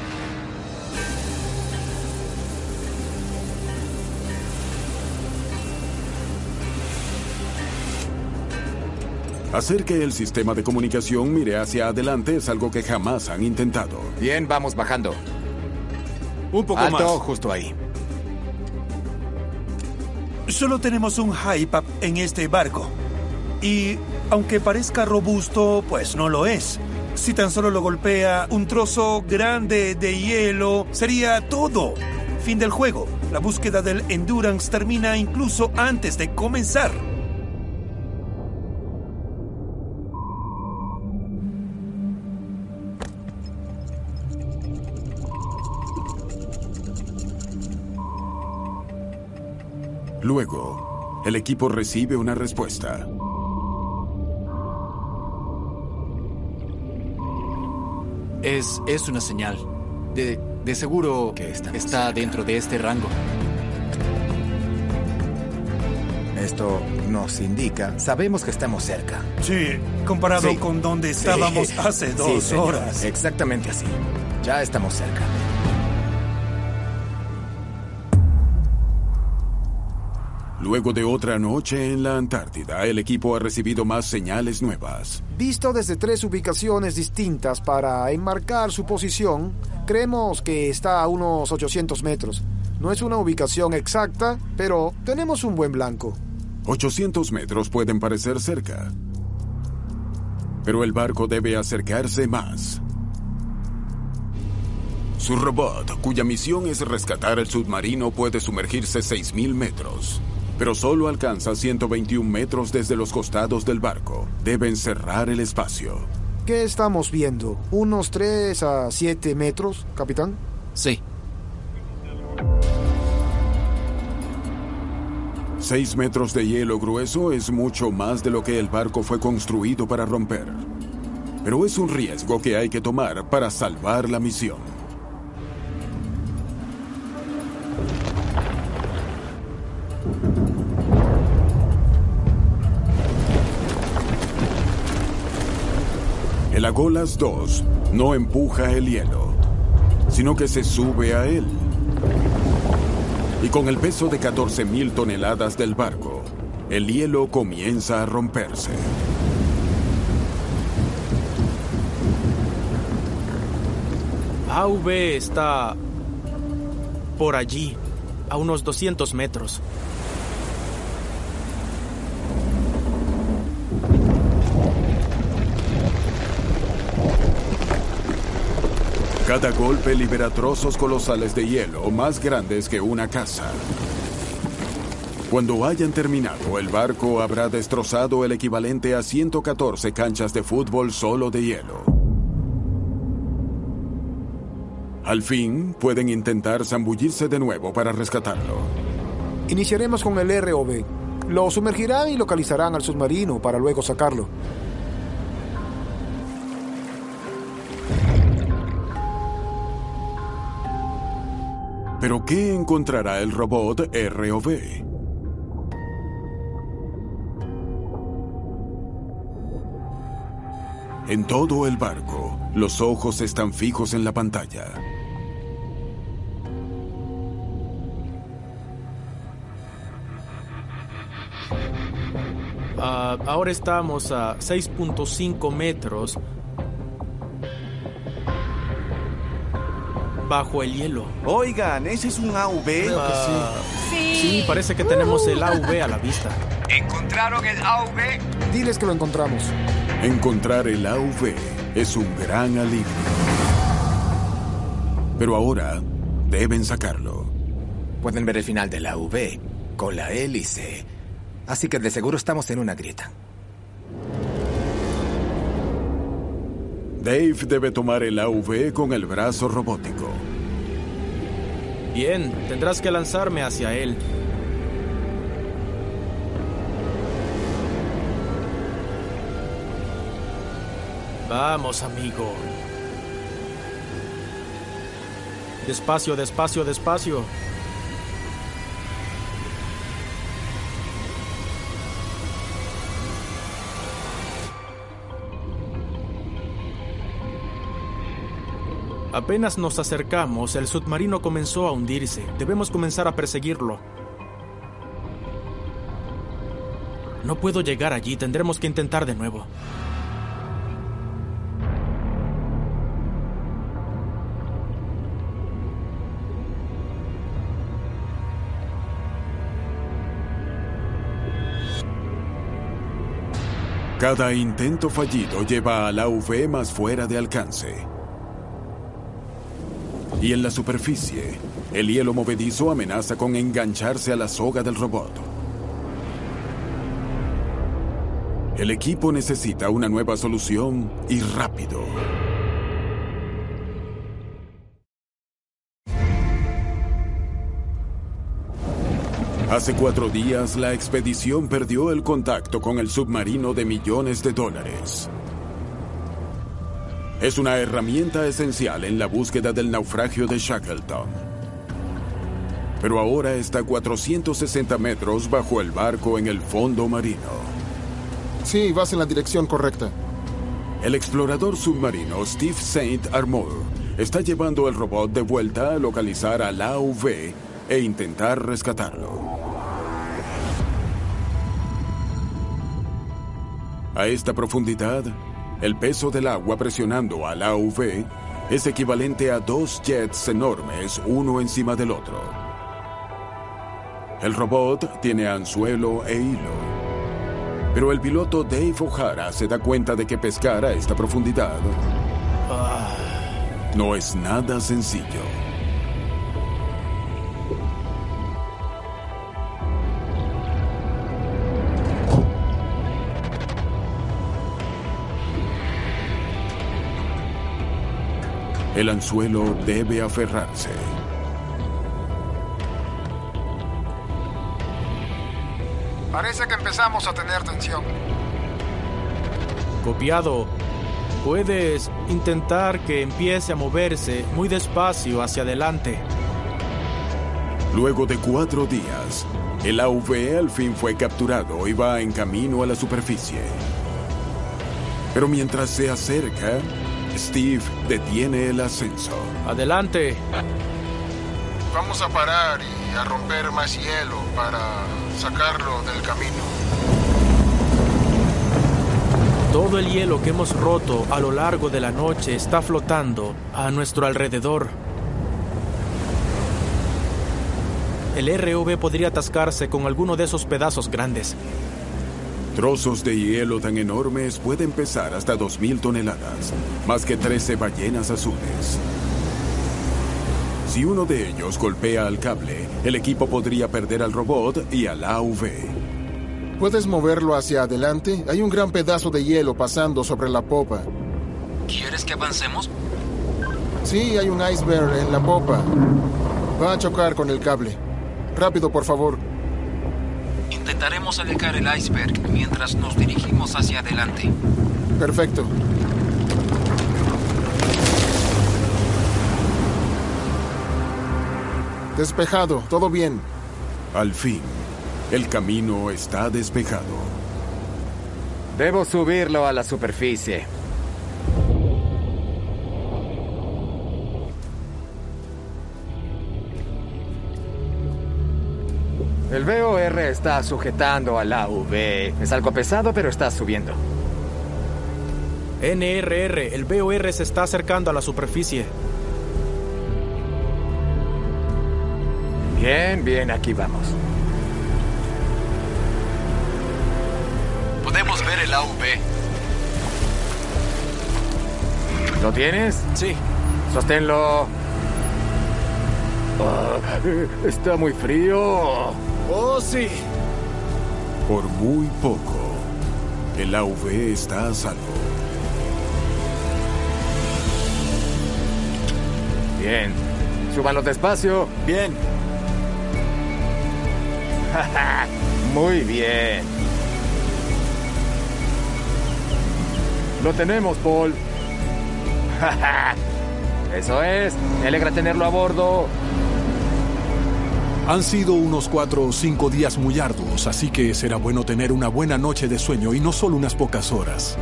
Speaker 1: Hacer que el sistema de comunicación mire hacia adelante es algo que jamás han intentado.
Speaker 13: Bien, vamos bajando.
Speaker 10: Un poco
Speaker 13: Alto,
Speaker 10: más.
Speaker 13: justo ahí.
Speaker 6: Solo tenemos un Hype-Up en este barco. Y aunque parezca robusto, pues no lo es. Si tan solo lo golpea un trozo grande de hielo, sería todo. Fin del juego. La búsqueda del Endurance termina incluso antes de comenzar.
Speaker 1: Luego, el equipo recibe una respuesta.
Speaker 16: Es, es una señal. De, de seguro que está cerca. Dentro de este rango.
Speaker 13: Esto nos indica, sabemos que estamos cerca.
Speaker 6: Sí, comparado sí. con donde estábamos sí. hace dos
Speaker 13: sí,
Speaker 6: horas.
Speaker 13: Exactamente así. Ya estamos cerca.
Speaker 1: Luego de otra noche en la Antártida, el equipo ha recibido más señales nuevas.
Speaker 15: Visto desde tres ubicaciones distintas para enmarcar su posición, creemos que está a unos ochocientos metros. No es una ubicación exacta, pero tenemos un buen blanco.
Speaker 1: ochocientos metros pueden parecer cerca, pero el barco debe acercarse más. Su robot, cuya misión es rescatar el submarino, puede sumergirse seis mil metros. Pero solo alcanza ciento veintiún metros desde los costados del barco. Deben cerrar el espacio.
Speaker 15: ¿Qué estamos viendo? ¿Unos tres a siete metros, capitán?
Speaker 16: Sí.
Speaker 1: Seis metros de hielo grueso es mucho más de lo que el barco fue construido para romper. Pero es un riesgo que hay que tomar para salvar la misión. El Agolas dos no empuja el hielo, sino que se sube a él. Y con el peso de catorce mil toneladas del barco, el hielo comienza a romperse.
Speaker 4: A V está por allí, a unos doscientos metros.
Speaker 1: Cada golpe libera trozos colosales de hielo más grandes que una casa. Cuando hayan terminado, el barco habrá destrozado el equivalente a ciento catorce canchas de fútbol solo de hielo. Al fin, pueden intentar zambullirse de nuevo para rescatarlo.
Speaker 15: Iniciaremos con el R O V. Lo sumergirán y localizarán al submarino para luego sacarlo.
Speaker 1: ¿Pero qué encontrará el robot R O V? En todo el barco, los ojos están fijos en la pantalla.
Speaker 4: Uh, ahora estamos a seis punto cinco metros bajo el hielo.
Speaker 10: Oigan, ¿ese es un A V?
Speaker 4: Creo que sí. Sí. Sí, parece que tenemos el A V a la vista.
Speaker 5: ¿Encontraron el A V?
Speaker 15: Diles que lo encontramos.
Speaker 1: Encontrar el A V es un gran alivio. Pero ahora deben sacarlo.
Speaker 13: Pueden ver el final del A V con la hélice. Así que de seguro estamos en una grieta.
Speaker 1: Dave debe tomar el A V con el brazo robótico.
Speaker 4: Bien, tendrás que lanzarme hacia él. Vamos, amigo. Despacio, despacio, despacio. Apenas nos acercamos, el submarino comenzó a hundirse. Debemos comenzar a perseguirlo. No puedo llegar allí, tendremos que intentar de nuevo.
Speaker 1: Cada intento fallido lleva al A U V más fuera de alcance. Y en la superficie, el hielo movedizo amenaza con engancharse a la soga del robot. El equipo necesita una nueva solución y rápido. Hace cuatro días, la expedición perdió el contacto con el submarino de millones de dólares. Es una herramienta esencial en la búsqueda del naufragio de Shackleton. Pero ahora está a cuatrocientos sesenta metros bajo el barco en el fondo marino.
Speaker 2: Sí, vas en la dirección correcta.
Speaker 1: El explorador submarino Steve Saint Armour está llevando el robot de vuelta a localizar al A U V e intentar rescatarlo. A esta profundidad, el peso del agua presionando al A U V es equivalente a dos jets enormes uno encima del otro. El robot tiene anzuelo e hilo, pero el piloto Dave O'Hara se da cuenta de que pescar a esta profundidad no es nada sencillo. El anzuelo debe aferrarse.
Speaker 15: Parece que empezamos a tener tensión.
Speaker 4: Copiado. Puedes intentar que empiece a moverse muy despacio hacia adelante.
Speaker 1: Luego de cuatro días, el A U V al fin fue capturado y va en camino a la superficie. Pero mientras se acerca, Steve detiene el ascenso.
Speaker 4: Adelante.
Speaker 2: Vamos a parar y a romper más hielo para sacarlo del camino.
Speaker 4: Todo el hielo que hemos roto a lo largo de la noche está flotando a nuestro alrededor. El R O V podría atascarse con alguno de esos pedazos grandes.
Speaker 1: Trozos de hielo tan enormes pueden pesar hasta dos mil toneladas, más que trece ballenas azules. Si uno de ellos golpea al cable, el equipo podría perder al robot y al A U V.
Speaker 2: ¿Puedes moverlo hacia adelante? Hay un gran pedazo de hielo pasando sobre la popa.
Speaker 14: ¿Quieres que avancemos?
Speaker 2: Sí, hay un iceberg en la popa. Va a chocar con el cable. Rápido, por favor.
Speaker 14: Intentaremos alejar el iceberg mientras nos dirigimos hacia adelante.
Speaker 2: Perfecto. Despejado, todo bien.
Speaker 1: Al fin, el camino está despejado.
Speaker 13: Debo subirlo a la superficie. El V O R está sujetando al A U V. Es algo pesado, pero está subiendo.
Speaker 4: N R R, el V O R se está acercando a la superficie.
Speaker 13: Bien, bien, aquí vamos.
Speaker 14: Podemos ver el A U V.
Speaker 13: ¿Lo tienes?
Speaker 4: Sí.
Speaker 13: Sosténlo. Oh, está muy frío.
Speaker 4: Oh, sí.
Speaker 1: Por muy poco, el A U V está a salvo.
Speaker 13: Bien. Súbanlo despacio.
Speaker 16: Bien.
Speaker 13: Muy bien. Lo tenemos, Paul. Eso es. Me alegra tenerlo a bordo.
Speaker 3: Han sido unos cuatro o cinco días muy arduos, así que será bueno tener una buena noche de sueño y no solo unas pocas horas.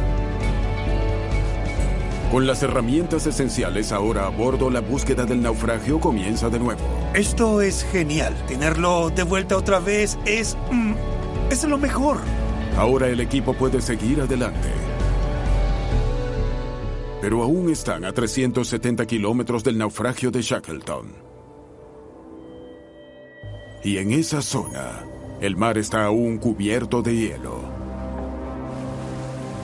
Speaker 1: Con las herramientas esenciales ahora a bordo, la búsqueda del naufragio comienza de nuevo.
Speaker 6: Esto es genial. Tenerlo de vuelta otra vez es... Mm, es lo mejor.
Speaker 1: Ahora el equipo puede seguir adelante. Pero aún están a trescientos setenta kilómetros del naufragio de Shackleton. Y en esa zona, el mar está aún cubierto de hielo.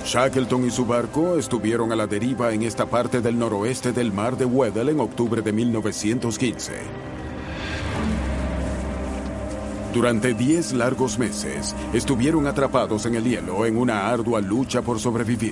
Speaker 1: Shackleton y su barco estuvieron a la deriva en esta parte del noroeste del mar de Weddell en octubre de mil novecientos quince. Durante diez largos meses, estuvieron atrapados en el hielo en una ardua lucha por sobrevivir.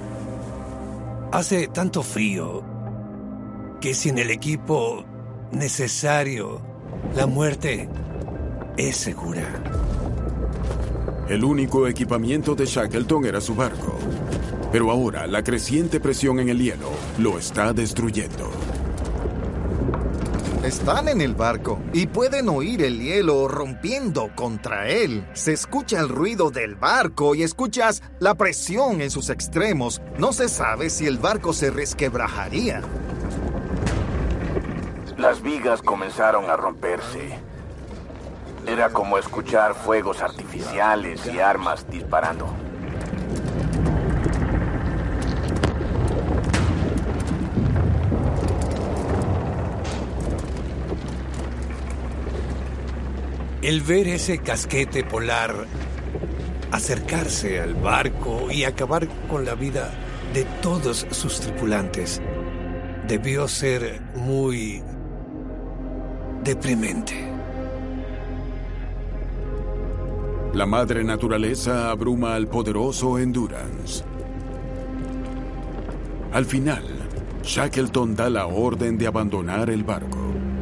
Speaker 18: Hace tanto frío que sin el equipo necesario, la muerte es segura.
Speaker 1: El único equipamiento de Shackleton era su barco, pero ahora la creciente presión en el hielo lo está destruyendo.
Speaker 7: Están en el barco y pueden oír el hielo rompiendo contra él. Se escucha el ruido del barco y escuchas la presión en sus extremos. No se sabe si el barco se resquebrajaría.
Speaker 19: Las vigas comenzaron a romperse. Era como escuchar fuegos artificiales y armas disparando.
Speaker 18: El ver ese casquete polar acercarse al barco y acabar con la vida de todos sus tripulantes debió ser muy deprimente.
Speaker 1: La madre naturaleza abruma al poderoso Endurance. Al final, Shackleton da la orden de abandonar el barco.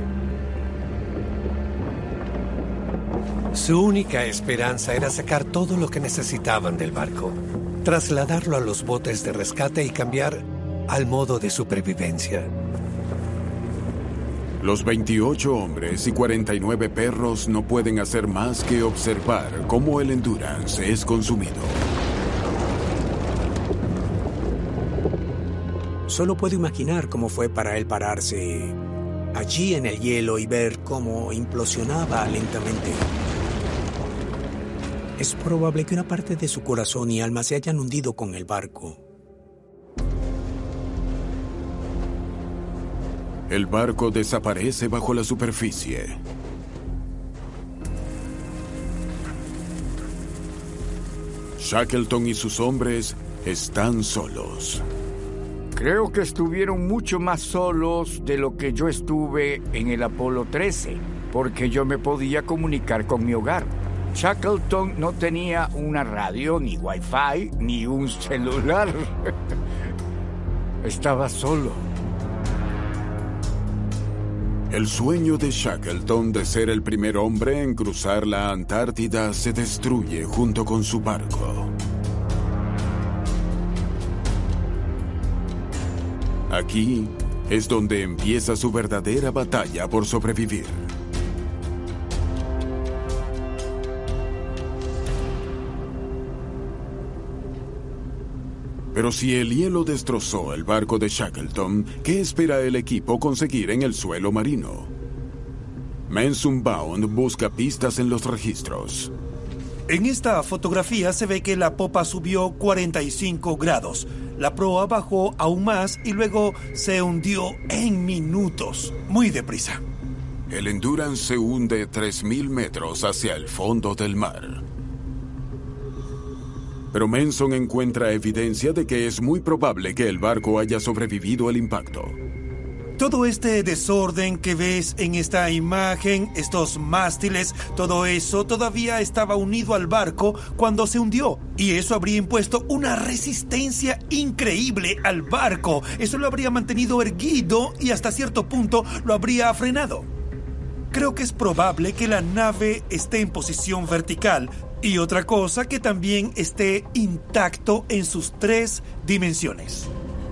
Speaker 18: Su única esperanza era sacar todo lo que necesitaban del barco, trasladarlo a los botes de rescate y cambiar al modo de supervivencia.
Speaker 1: Los veintiocho hombres y cuarenta y nueve perros no pueden hacer más que observar cómo el Endurance es consumido.
Speaker 8: Solo puedo imaginar cómo fue para él pararse allí en el hielo y ver cómo implosionaba lentamente. Es probable que una parte de su corazón y alma se hayan hundido con el barco.
Speaker 1: El barco desaparece bajo la superficie. Shackleton y sus hombres están solos.
Speaker 11: Creo que estuvieron mucho más solos de lo que yo estuve en el Apolo trece, porque yo me podía comunicar con mi hogar. Shackleton no tenía una radio, ni wifi, ni un celular. Estaba solo.
Speaker 1: El sueño de Shackleton de ser el primer hombre en cruzar la Antártida se destruye junto con su barco. Aquí es donde empieza su verdadera batalla por sobrevivir. Pero si el hielo destrozó el barco de Shackleton, ¿qué espera el equipo conseguir en el suelo marino? Mensum Bound busca pistas en los registros.
Speaker 6: En esta fotografía se ve que la popa subió cuarenta y cinco grados. La proa bajó aún más y luego se hundió en minutos, muy deprisa.
Speaker 1: El Endurance se hunde tres mil metros hacia el fondo del mar. Pero Manson encuentra evidencia de que es muy probable que el barco haya sobrevivido al impacto.
Speaker 6: Todo este desorden que ves en esta imagen, estos mástiles, todo eso todavía estaba unido al barco cuando se hundió. Y eso habría impuesto una resistencia increíble al barco. Eso lo habría mantenido erguido y hasta cierto punto lo habría frenado. Creo que es probable que la nave esté en posición vertical. Y otra cosa, que también esté intacto en sus tres dimensiones.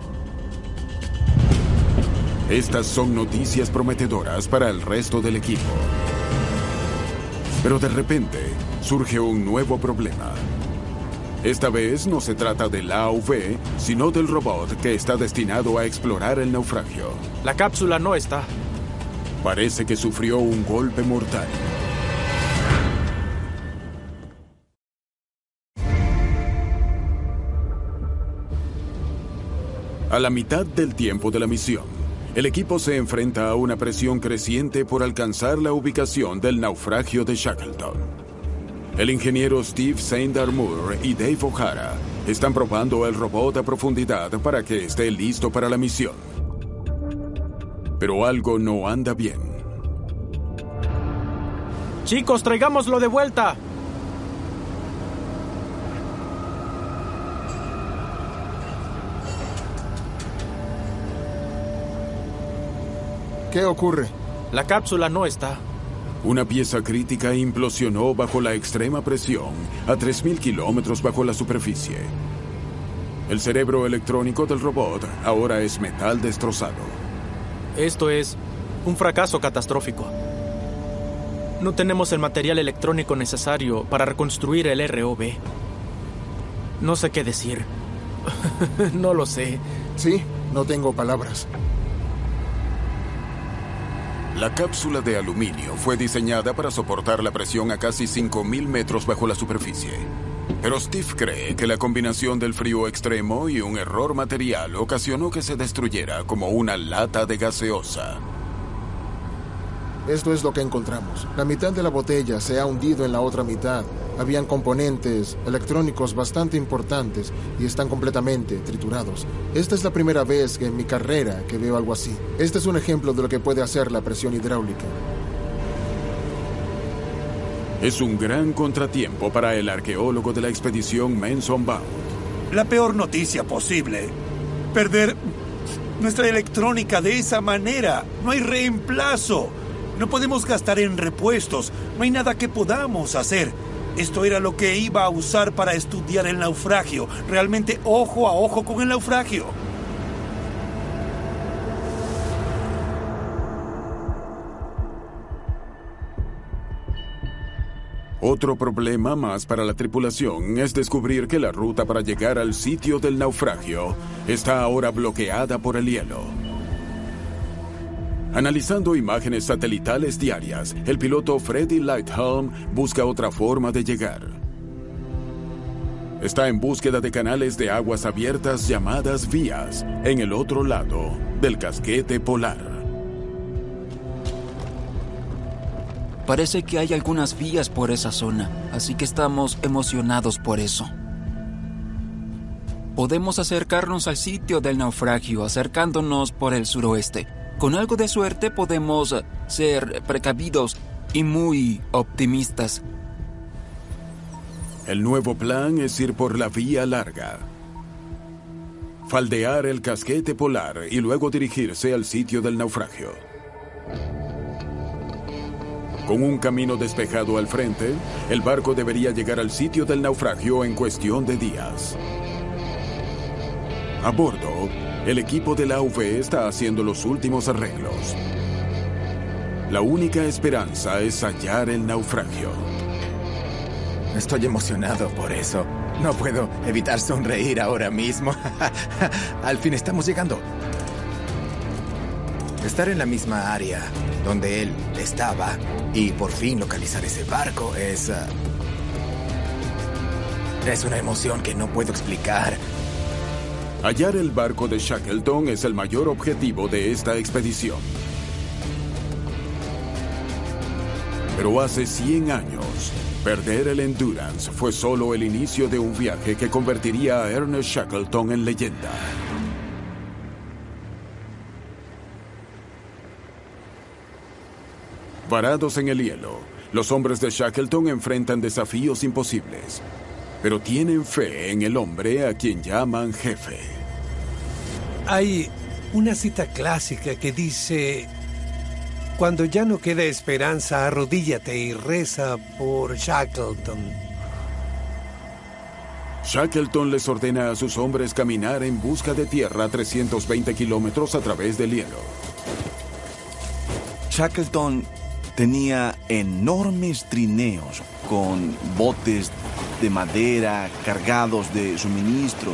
Speaker 1: Estas son noticias prometedoras para el resto del equipo. Pero de repente surge un nuevo problema. Esta vez no se trata del A U V, sino del robot que está destinado a explorar el naufragio.
Speaker 4: La cápsula no está.
Speaker 1: Parece que sufrió un golpe mortal. A la mitad del tiempo de la misión, el equipo se enfrenta a una presión creciente por alcanzar la ubicación del naufragio de Shackleton. El ingeniero Steve Saint-Armour y Dave O'Hara Están probando el robot a profundidad para que esté listo para la misión. Pero algo no anda bien.
Speaker 4: Chicos, traigámoslo de vuelta.
Speaker 2: ¿Qué ocurre?
Speaker 4: La cápsula no está.
Speaker 1: Una pieza crítica implosionó bajo la extrema presión a tres mil kilómetros bajo la superficie. El cerebro electrónico del robot ahora es metal destrozado.
Speaker 4: Esto es un fracaso catastrófico. No tenemos el material electrónico necesario para reconstruir el R O V. No sé qué decir. No lo sé.
Speaker 2: Sí, no tengo palabras.
Speaker 1: La cápsula de aluminio fue diseñada para soportar la presión a casi cinco mil metros bajo la superficie. Pero Steve cree que la combinación del frío extremo y un error material ocasionó que se destruyera como una lata de gaseosa.
Speaker 2: Esto es lo que encontramos. La mitad de la botella se ha hundido en la otra mitad. Habían componentes electrónicos bastante importantes y están completamente triturados. Esta es la primera vez que en mi carrera que veo algo así. Este es un ejemplo de lo que puede hacer la presión hidráulica.
Speaker 1: Es un gran contratiempo para el arqueólogo de la expedición Manson Bound.
Speaker 6: La peor noticia posible. Perder nuestra electrónica de esa manera. No hay reemplazo. No podemos gastar en repuestos. No hay nada que podamos hacer. Esto era lo que iba a usar para estudiar el naufragio. Realmente ojo a ojo con el naufragio.
Speaker 1: Otro problema más para la tripulación es descubrir que la ruta para llegar al sitio del naufragio está ahora bloqueada por el hielo. Analizando imágenes satelitales diarias, el piloto Freddy Lighthelm busca otra forma de llegar. Está en búsqueda de canales de aguas abiertas llamadas vías en el otro lado del casquete polar.
Speaker 14: Parece que hay algunas vías por esa zona, así que estamos emocionados por eso. Podemos acercarnos al sitio del naufragio acercándonos por el suroeste. Con algo de suerte podemos ser precavidos y muy optimistas.
Speaker 1: El nuevo plan es ir por la vía larga. Faldear el casquete polar y luego dirigirse al sitio del naufragio. Con un camino despejado al frente, el barco debería llegar al sitio del naufragio en cuestión de días. A bordo, el equipo de la A U V está haciendo los últimos arreglos. La única esperanza es hallar el naufragio.
Speaker 13: Estoy emocionado por eso. No puedo evitar sonreír ahora mismo. Al fin estamos llegando. Estar en la misma área donde él estaba y por fin localizar ese barco es... Uh, es una emoción que no puedo explicar.
Speaker 1: Hallar el barco de Shackleton es el mayor objetivo de esta expedición. Pero hace cien años, perder el Endurance fue solo el inicio de un viaje que convertiría a Ernest Shackleton en leyenda. Varados en el hielo, los hombres de Shackleton enfrentan desafíos imposibles, pero tienen fe en el hombre a quien llaman jefe.
Speaker 18: Hay una cita clásica que dice: cuando ya no queda esperanza, arrodíllate y reza por Shackleton.
Speaker 1: Shackleton les ordena a sus hombres caminar en busca de tierra a trescientos veinte kilómetros a través del hielo.
Speaker 10: Shackleton tenía enormes trineos con botes de madera cargados de suministros.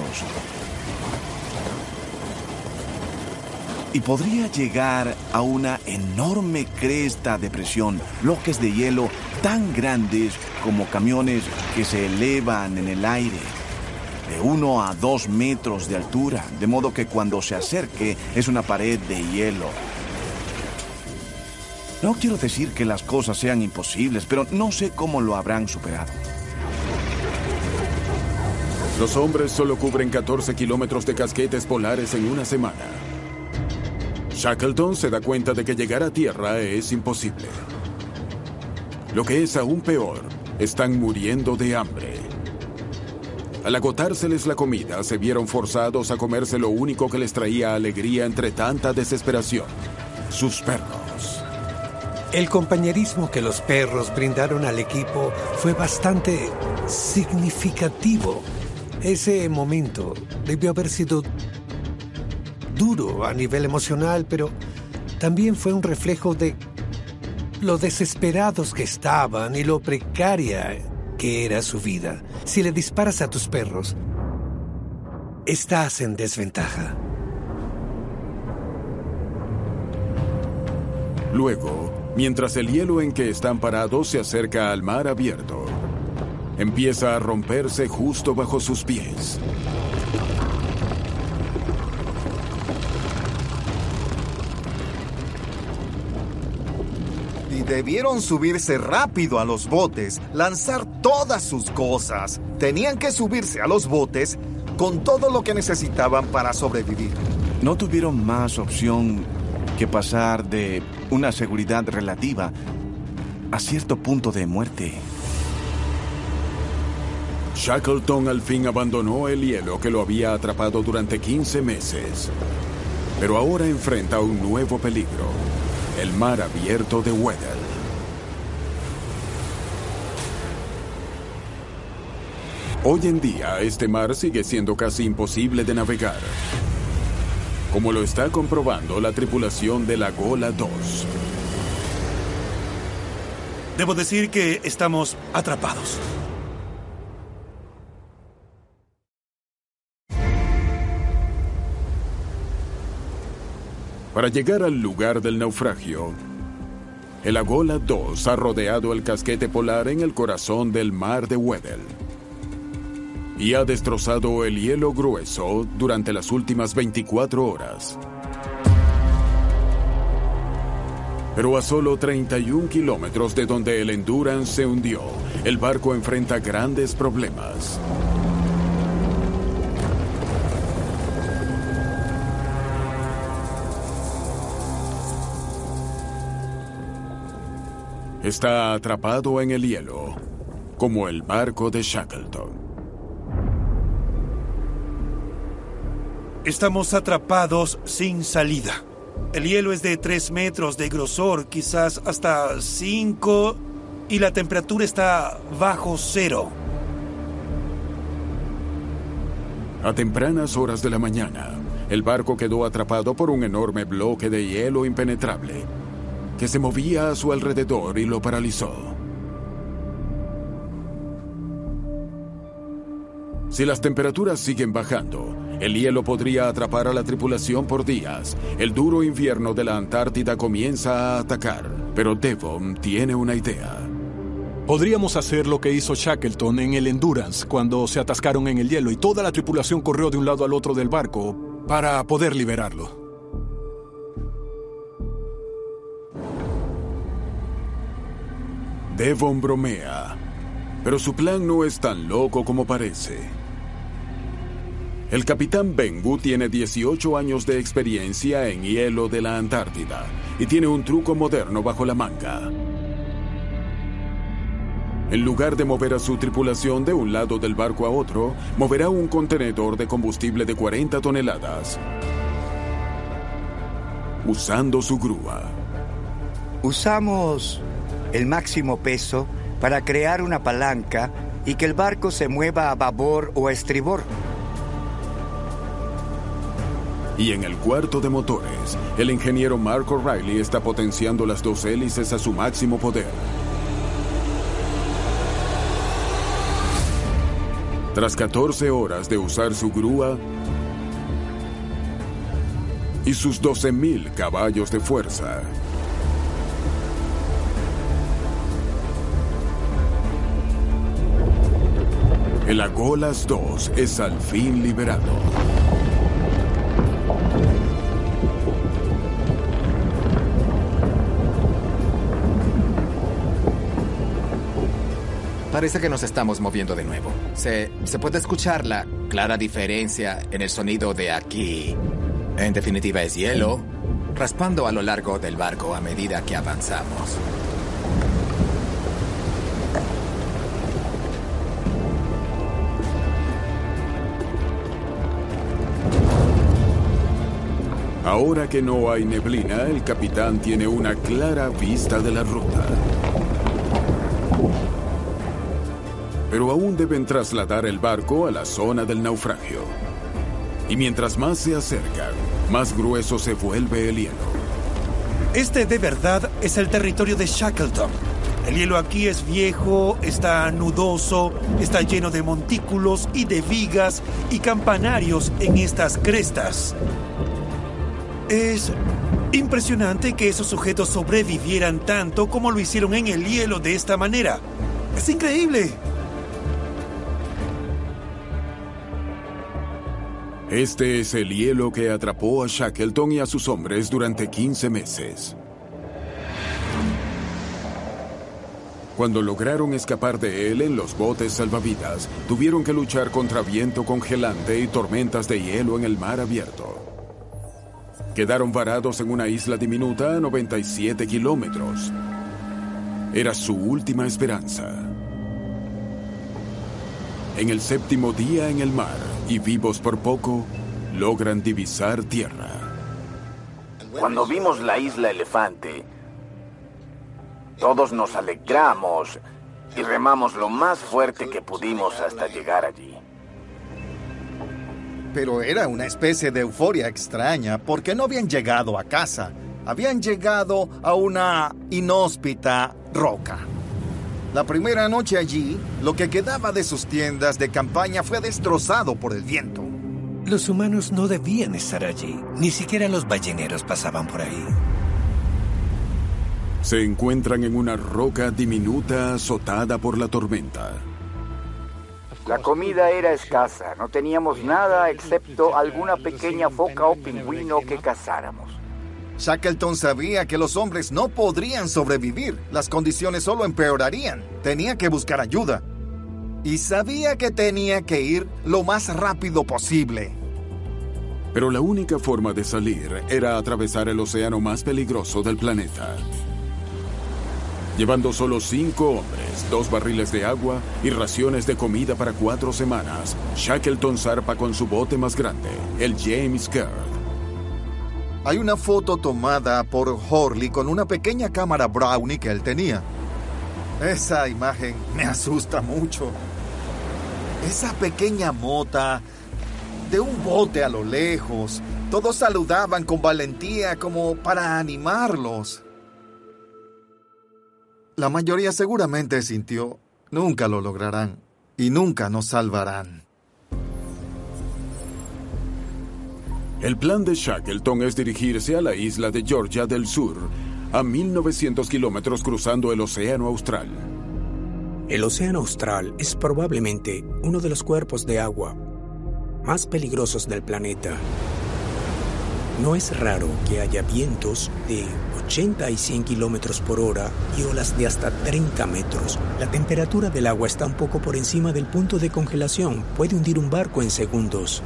Speaker 10: Y podría llegar a una enorme cresta de presión, bloques de hielo tan grandes como camiones que se elevan en el aire, de uno a dos metros de altura, de modo que cuando se acerque es una pared de hielo. No quiero decir que las cosas sean imposibles, pero no sé cómo lo habrán superado.
Speaker 1: Los hombres solo cubren catorce kilómetros de casquetes polares en una semana. Shackleton se da cuenta de que llegar a tierra es imposible. Lo que es aún peor, están muriendo de hambre. Al agotárseles la comida, se vieron forzados a comerse lo único que les traía alegría entre tanta desesperación: sus perros.
Speaker 18: El compañerismo que los perros brindaron al equipo fue bastante significativo. Ese momento debió haber sido duro a nivel emocional, pero también fue un reflejo de lo desesperados que estaban y lo precaria que era su vida. Si le disparas a tus perros, estás en desventaja.
Speaker 1: Luego, mientras el hielo en que están parados se acerca al mar abierto, empieza a romperse justo bajo sus pies.
Speaker 7: Y debieron subirse rápido a los botes, lanzar todas sus cosas. Tenían que subirse a los botes con todo lo que necesitaban para sobrevivir.
Speaker 10: No tuvieron más opción que pasar de una seguridad relativa a cierto punto de muerte.
Speaker 1: Shackleton al fin abandonó el hielo que lo había atrapado durante quince meses. Pero ahora enfrenta un nuevo peligro: el mar abierto de Weddell. Hoy en día, este mar sigue siendo casi imposible de navegar, como lo está comprobando la tripulación de la Gola dos.
Speaker 6: Debo decir que estamos atrapados.
Speaker 1: Para llegar al lugar del naufragio, el Agola dos ha rodeado el casquete polar en el corazón del mar de Weddell y ha destrozado el hielo grueso durante las últimas veinticuatro horas. Pero a solo treinta y un kilómetros de donde el Endurance se hundió, el barco enfrenta grandes problemas. Está atrapado en el hielo, como el barco de Shackleton.
Speaker 6: Estamos atrapados sin salida. El hielo es de tres metros de grosor, quizás hasta cinco, y la temperatura está bajo cero.
Speaker 1: A tempranas horas de la mañana, el barco quedó atrapado por un enorme bloque de hielo impenetrable que se movía a su alrededor y lo paralizó. Si las temperaturas siguen bajando, el hielo podría atrapar a la tripulación por días. El duro invierno de la Antártida comienza a atacar, pero Devon tiene una idea.
Speaker 3: Podríamos hacer lo que hizo Shackleton en el Endurance cuando se atascaron en el hielo y toda la tripulación corrió de un lado al otro del barco para poder liberarlo.
Speaker 1: Devon bromea, pero su plan no es tan loco como parece. El capitán Bengu tiene dieciocho años de experiencia en hielo de la Antártida y tiene un truco moderno bajo la manga. En lugar de mover a su tripulación de un lado del barco a otro, moverá un contenedor de combustible de cuarenta toneladas, usando su grúa.
Speaker 17: Usamos el máximo peso para crear una palanca y que el barco se mueva a babor o a estribor.
Speaker 1: Y en el cuarto de motores, el ingeniero Mark O'Reilly está potenciando las dos hélices a su máximo poder. Tras catorce horas de usar su grúa y sus doce mil caballos de fuerza, el Agolas dos es al fin liberado.
Speaker 13: Parece que nos estamos moviendo de nuevo. Se, se puede escuchar la clara diferencia en el sonido de aquí. En definitiva, es hielo raspando a lo largo del barco a medida que avanzamos.
Speaker 1: Ahora que no hay neblina, el capitán tiene una clara vista de la ruta. Pero aún deben trasladar el barco a la zona del naufragio. Y mientras más se acercan, más grueso se vuelve el hielo.
Speaker 6: Este de verdad es el territorio de Shackleton. El hielo aquí es viejo, está nudoso, está lleno de montículos y de vigas y campanarios en estas crestas. Es impresionante que esos sujetos sobrevivieran tanto como lo hicieron en el hielo de esta manera. ¡Es increíble!
Speaker 1: Este es el hielo que atrapó a Shackleton y a sus hombres durante quince meses. Cuando lograron escapar de él en los botes salvavidas, tuvieron que luchar contra viento congelante y tormentas de hielo en el mar abierto. Quedaron varados en una isla diminuta a noventa y siete kilómetros. Era su última esperanza. En el séptimo día en el mar, y vivos por poco, logran divisar tierra.
Speaker 19: Cuando vimos la isla Elefante, todos nos alegramos y remamos lo más fuerte que pudimos hasta llegar allí.
Speaker 7: Pero era una especie de euforia extraña porque no habían llegado a casa. Habían llegado a una inhóspita roca. La primera noche allí, lo que quedaba de sus tiendas de campaña fue destrozado por el viento.
Speaker 18: Los humanos no debían estar allí. Ni siquiera los balleneros pasaban por ahí.
Speaker 1: Se encuentran en una roca diminuta azotada por la tormenta.
Speaker 17: La comida era escasa, no teníamos nada excepto alguna pequeña foca o pingüino que cazáramos.
Speaker 7: Shackleton sabía que los hombres no podrían sobrevivir, las condiciones solo empeorarían, tenía que buscar ayuda. Y sabía que tenía que ir lo más rápido posible.
Speaker 1: Pero la única forma de salir era atravesar el océano más peligroso del planeta. Llevando solo cinco hombres, dos barriles de agua y raciones de comida para cuatro semanas, Shackleton zarpa con su bote más grande, el James Caird.
Speaker 7: Hay una foto tomada por Hurley con una pequeña cámara Brownie que él tenía. Esa imagen me asusta mucho. Esa pequeña mota de un bote a lo lejos. Todos saludaban con valentía como para animarlos. La mayoría seguramente sintió, nunca lo lograrán y nunca nos salvarán.
Speaker 1: El plan de Shackleton es dirigirse a la isla de Georgia del Sur, a mil novecientos kilómetros cruzando el Océano Austral.
Speaker 8: El Océano Austral es probablemente uno de los cuerpos de agua más peligrosos del planeta. No es raro que haya vientos de ochenta y cien kilómetros por hora y olas de hasta treinta metros. La temperatura del agua está un poco por encima del punto de congelación. Puede hundir un barco en segundos.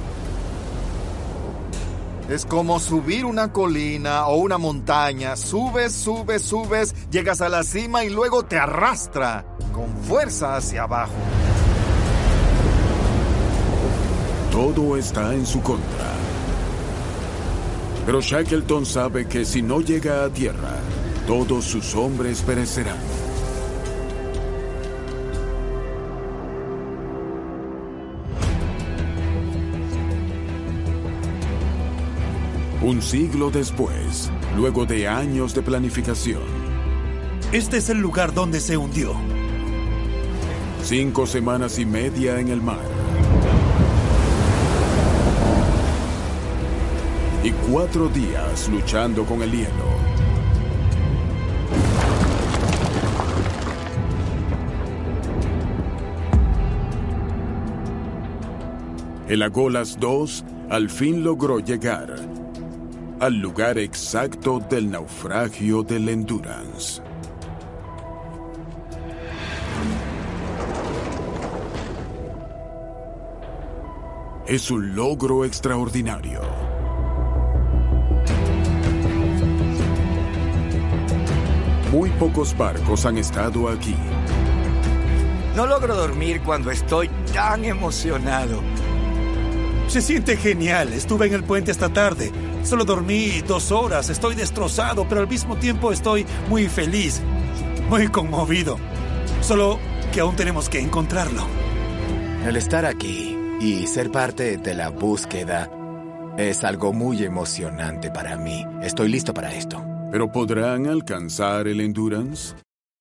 Speaker 7: Es como subir una colina o una montaña. Subes, subes, subes, llegas a la cima y luego te arrastra con fuerza hacia abajo.
Speaker 1: Todo está en su contra. Pero Shackleton sabe que si no llega a tierra, todos sus hombres perecerán. Un siglo después, luego de años de planificación,
Speaker 6: este es el lugar donde se hundió.
Speaker 1: Cinco semanas y media en el mar. Y cuatro días luchando con el hielo. El Agolas dos al fin logró llegar al lugar exacto del naufragio del Endurance. es un logro extraordinario. Muy pocos barcos han estado aquí.
Speaker 11: No logro dormir cuando estoy tan emocionado.
Speaker 6: Se siente genial. Estuve en el puente esta tarde. Solo dormí dos horas. Estoy destrozado, pero al mismo tiempo estoy muy feliz. Muy conmovido. Solo que aún tenemos que encontrarlo.
Speaker 13: El estar aquí y ser parte de la búsqueda es algo muy emocionante para mí. Estoy listo para esto.
Speaker 1: ¿Pero podrán alcanzar el Endurance?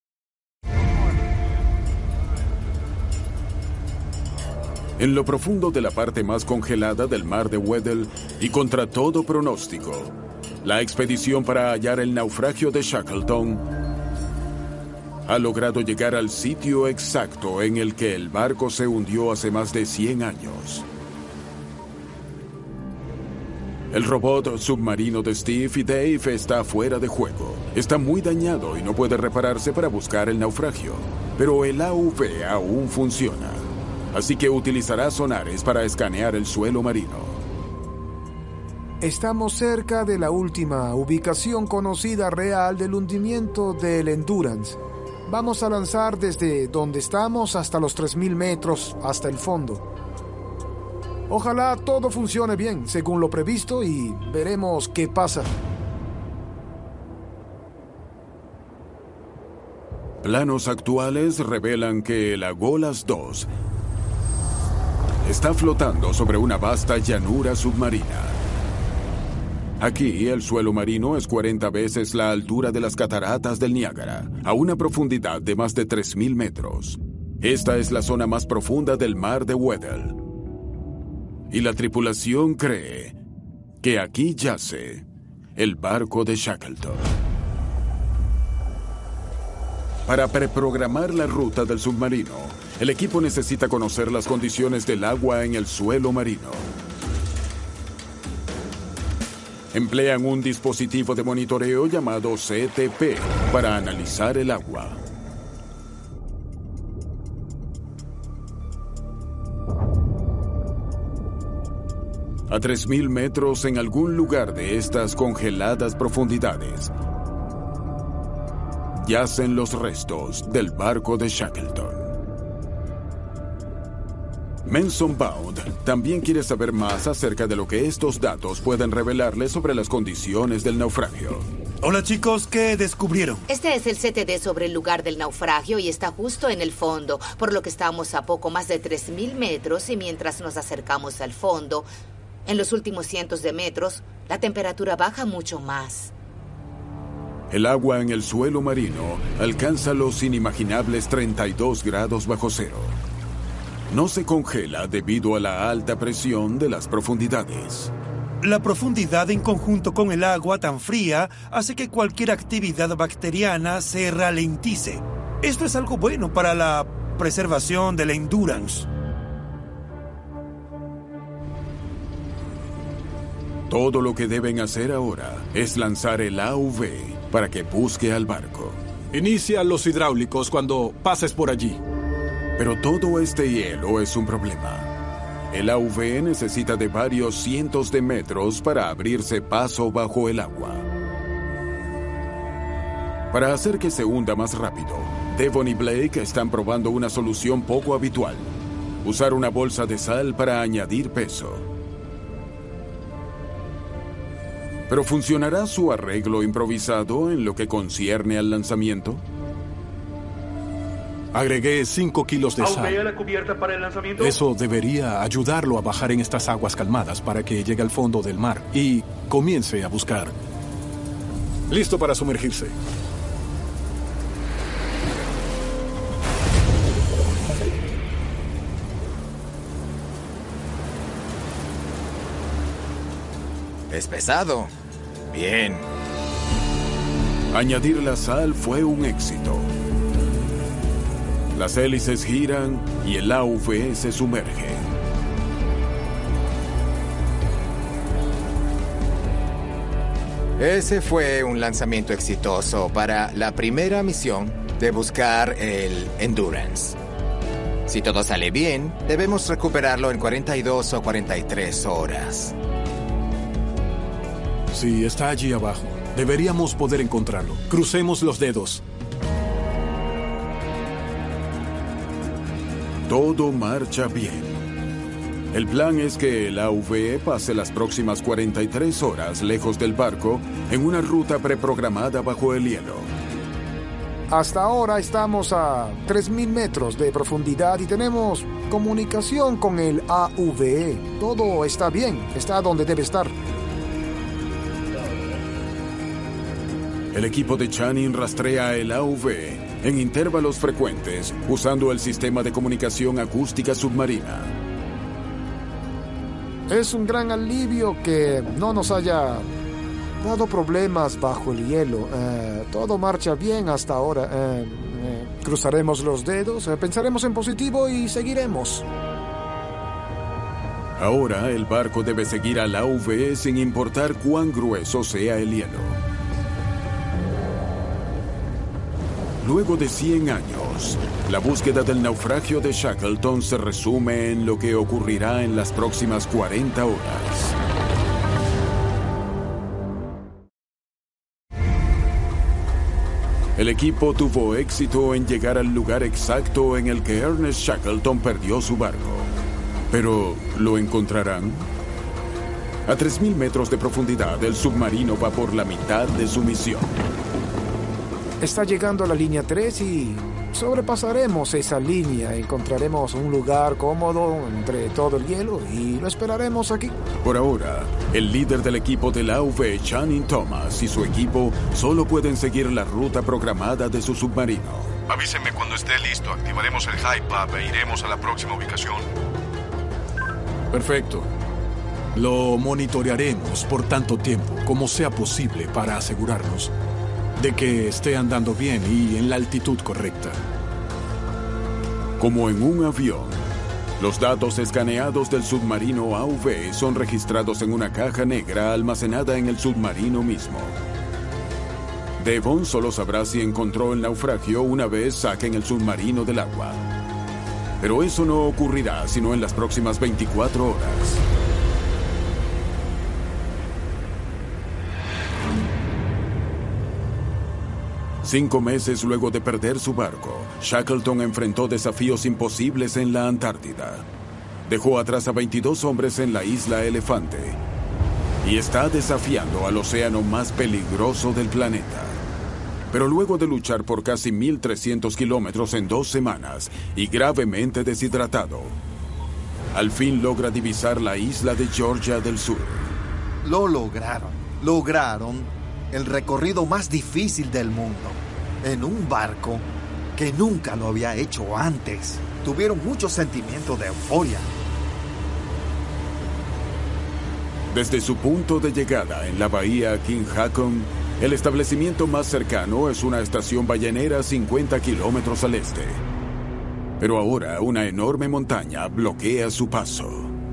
Speaker 1: En lo profundo de la parte más congelada del mar de Weddell y contra todo pronóstico, la expedición para hallar el naufragio de Shackleton ha logrado llegar al sitio exacto en el que el barco se hundió hace más de cien años. El robot submarino de Steve y Dave está fuera de juego. Está muy dañado y no puede repararse para buscar el naufragio. Pero el A U V aún funciona. Así que utilizará sonares para escanear el suelo marino.
Speaker 15: Estamos cerca de la última ubicación conocida real del hundimiento del Endurance. Vamos a lanzar desde donde estamos hasta los tres mil metros, hasta el fondo. Ojalá todo funcione bien, según lo previsto, y veremos qué pasa.
Speaker 1: Planos actuales revelan que el Agolas dos está flotando sobre una vasta llanura submarina. Aquí, el suelo marino es cuarenta veces la altura de las cataratas del Niágara, a una profundidad de más de tres mil metros. Esta es la zona más profunda del mar de Weddell. Y la tripulación cree que aquí yace el barco de Shackleton. Para preprogramar la ruta del submarino, el equipo necesita conocer las condiciones del agua en el suelo marino. Emplean un dispositivo de monitoreo llamado C T P para analizar el agua. A tres mil metros en algún lugar de estas congeladas profundidades, yacen los restos del barco de Shackleton. Manson Bound también quiere saber más acerca de lo que estos datos pueden revelarle sobre las condiciones del naufragio.
Speaker 6: Hola chicos, ¿qué descubrieron?
Speaker 20: Este es el C T D sobre el lugar del naufragio y está justo en el fondo, por lo que estamos a poco más de tres mil metros y mientras nos acercamos al fondo, en los últimos cientos de metros, la temperatura baja mucho más.
Speaker 1: El agua en el suelo marino alcanza los inimaginables treinta y dos grados bajo cero. No se congela debido a la alta presión de las profundidades.
Speaker 6: La profundidad en conjunto con el agua tan fría hace que cualquier actividad bacteriana se ralentice. Esto es algo bueno para la preservación del Endurance.
Speaker 1: Todo lo que deben hacer ahora es lanzar el A U V para que busque al barco.
Speaker 3: Inicia los hidráulicos cuando pases por allí.
Speaker 1: Pero todo este hielo es un problema. El A U V necesita de varios cientos de metros para abrirse paso bajo el agua. Para hacer que se hunda más rápido, Devon y Blake están probando una solución poco habitual: usar una bolsa de sal para añadir peso. ¿Pero funcionará su arreglo improvisado en lo que concierne al lanzamiento?
Speaker 3: Agregué cinco kilos de sal.
Speaker 6: ¿Aumea la cubierta para el lanzamiento?
Speaker 3: Eso debería ayudarlo a bajar en estas aguas calmadas para que llegue al fondo del mar y comience a buscar. Listo para sumergirse.
Speaker 13: Es pesado. Bien.
Speaker 1: Añadir la sal fue un éxito. Las hélices giran y el A U V se sumerge.
Speaker 13: Ese fue un lanzamiento exitoso para la primera misión de buscar el Endurance. Si todo sale bien, debemos recuperarlo en cuarenta y dos o cuarenta y tres horas.
Speaker 3: Sí, está allí abajo. Deberíamos poder encontrarlo. Crucemos los dedos.
Speaker 1: Todo marcha bien. El plan es que el A V E pase las próximas cuarenta y tres horas lejos del barco en una ruta preprogramada bajo el hielo.
Speaker 15: Hasta ahora estamos a tres mil metros de profundidad y tenemos comunicación con el A V E. Todo está bien, está donde debe estar.
Speaker 1: El equipo de Channing rastrea el A V E en intervalos frecuentes usando el sistema de comunicación acústica submarina.
Speaker 15: Es un gran alivio que no nos haya dado problemas bajo el hielo. Eh, todo marcha bien hasta ahora. Eh, eh, cruzaremos los dedos, eh, pensaremos en positivo y seguiremos.
Speaker 1: Ahora el barco debe seguir al A V E sin importar cuán grueso sea el hielo. Luego de cien años, la búsqueda del naufragio de Shackleton se resume en lo que ocurrirá en las próximas cuarenta horas. El equipo tuvo éxito en llegar al lugar exacto en el que Ernest Shackleton perdió su barco. Pero, ¿lo encontrarán? A tres mil metros de profundidad, el submarino va por la mitad de su misión.
Speaker 15: Está llegando a la línea tres y sobrepasaremos esa línea. Encontraremos un lugar cómodo entre todo el hielo y lo esperaremos aquí.
Speaker 1: Por ahora, el líder del equipo del A V E, Channing Thomas, y su equipo solo pueden seguir la ruta programada de su submarino.
Speaker 21: Avísenme cuando esté listo. Activaremos el Hype-Up e iremos a la próxima ubicación.
Speaker 3: Perfecto. Lo monitorearemos por tanto tiempo como sea posible para asegurarnos de que esté andando bien y en la altitud correcta.
Speaker 1: Como en un avión, los datos escaneados del submarino A V E son registrados en una caja negra almacenada en el submarino mismo. Devon solo sabrá si encontró el naufragio una vez saquen el submarino del agua. Pero eso no ocurrirá sino en las próximas veinticuatro horas. Cinco meses luego de perder su barco, Shackleton enfrentó desafíos imposibles en la Antártida. Dejó atrás a veintidós hombres en la isla Elefante y está desafiando al océano más peligroso del planeta. Pero luego de luchar por casi mil trescientos kilómetros en dos semanas y gravemente deshidratado, al fin logra divisar la isla de Georgia del Sur.
Speaker 7: Lo lograron. Lograron el recorrido más difícil del mundo, en un barco que nunca lo había hecho antes. Tuvieron mucho sentimiento de euforia.
Speaker 1: Desde su punto de llegada en la bahía King Haakon, el establecimiento más cercano es una estación ballenera a cincuenta kilómetros al este. Pero ahora una enorme montaña bloquea su paso.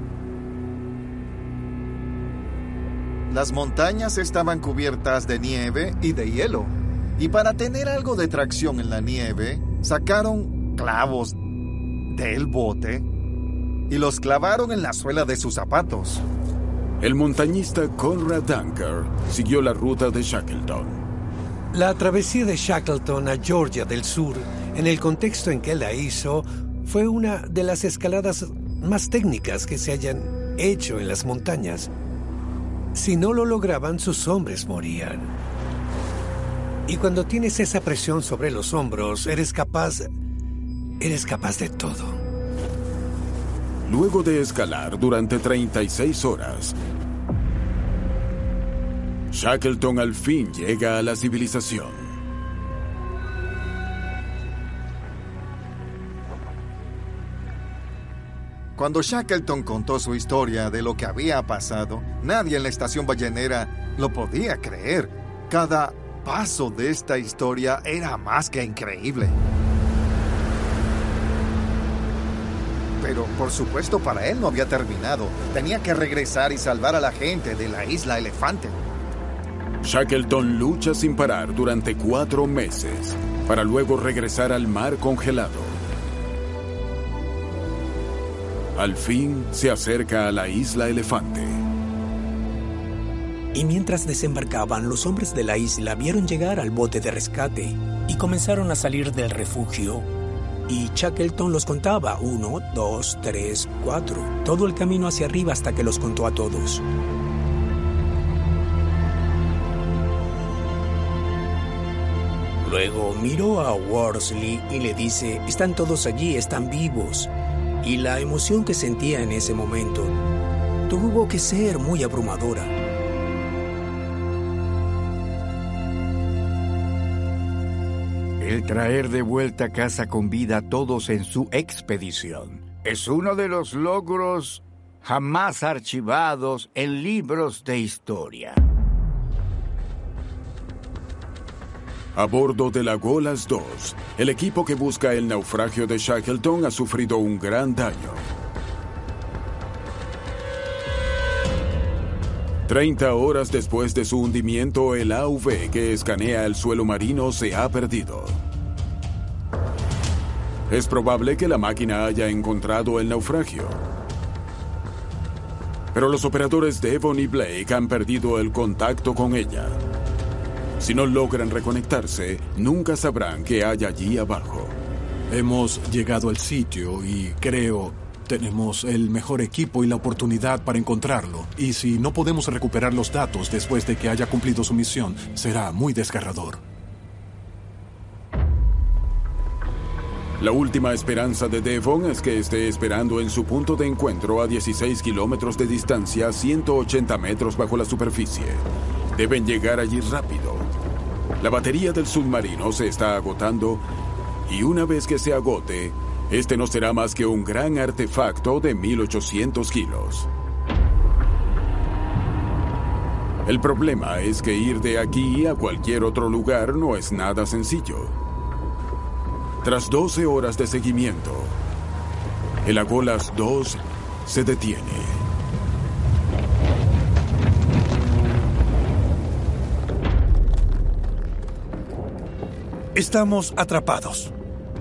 Speaker 7: Las montañas estaban cubiertas de nieve y de hielo. Y para tener algo de tracción en la nieve, sacaron clavos del bote y los clavaron en la suela de sus zapatos.
Speaker 1: El montañista Conrad Dunker siguió la ruta de Shackleton.
Speaker 18: La travesía de Shackleton a Georgia del Sur, en el contexto en que la hizo, fue una de las escaladas más técnicas que se hayan hecho en las montañas. Si no lo lograban, sus hombres morían. Y cuando tienes esa presión sobre los hombros, eres capaz... eres capaz de todo.
Speaker 1: Luego de escalar durante treinta y seis horas, Shackleton al fin llega a la civilización.
Speaker 7: Cuando Shackleton contó su historia de lo que había pasado, nadie en la estación ballenera lo podía creer. Cada paso de esta historia era más que increíble. Pero, por supuesto, para él no había terminado. Tenía que regresar y salvar a la gente de la isla Elefante.
Speaker 1: Shackleton lucha sin parar durante cuatro meses, para luego regresar al mar congelado. al fin se acerca a la isla Elefante.
Speaker 8: Y mientras desembarcaban, los hombres de la isla vieron llegar al bote de rescate y comenzaron a salir del refugio. Y Shackleton los contaba, uno, dos, tres, cuatro, todo el camino hacia arriba hasta que los contó a todos. Luego miró a Worsley y le dice, están todos allí, están vivos. Y la emoción que sentía en ese momento tuvo que ser muy abrumadora.
Speaker 11: El traer de vuelta a casa con vida a todos en su expedición es uno de los logros jamás archivados en libros de historia.
Speaker 1: A bordo de la Golas dos, el equipo que busca el naufragio de Shackleton ha sufrido un gran daño. Treinta horas después de su hundimiento, el A V que escanea el suelo marino se ha perdido. Es probable que la máquina haya encontrado el naufragio. Pero los operadores Devon y Blake han perdido el contacto con ella. Si no logran reconectarse, nunca sabrán qué hay allí abajo.
Speaker 3: Hemos llegado al sitio y creo tenemos el mejor equipo y la oportunidad para encontrarlo. Y si no podemos recuperar los datos después de que haya cumplido su misión, será muy desgarrador.
Speaker 1: La última esperanza de Devon es que esté esperando en su punto de encuentro a dieciséis kilómetros de distancia, ciento ochenta metros bajo la superficie. Deben llegar allí rápido. La batería del submarino se está agotando y una vez que se agote, este no será más que un gran artefacto de mil ochocientos kilos. El problema es que ir de aquí a cualquier otro lugar no es nada sencillo. Tras doce horas de seguimiento, el Agolas dos se detiene.
Speaker 6: Estamos atrapados.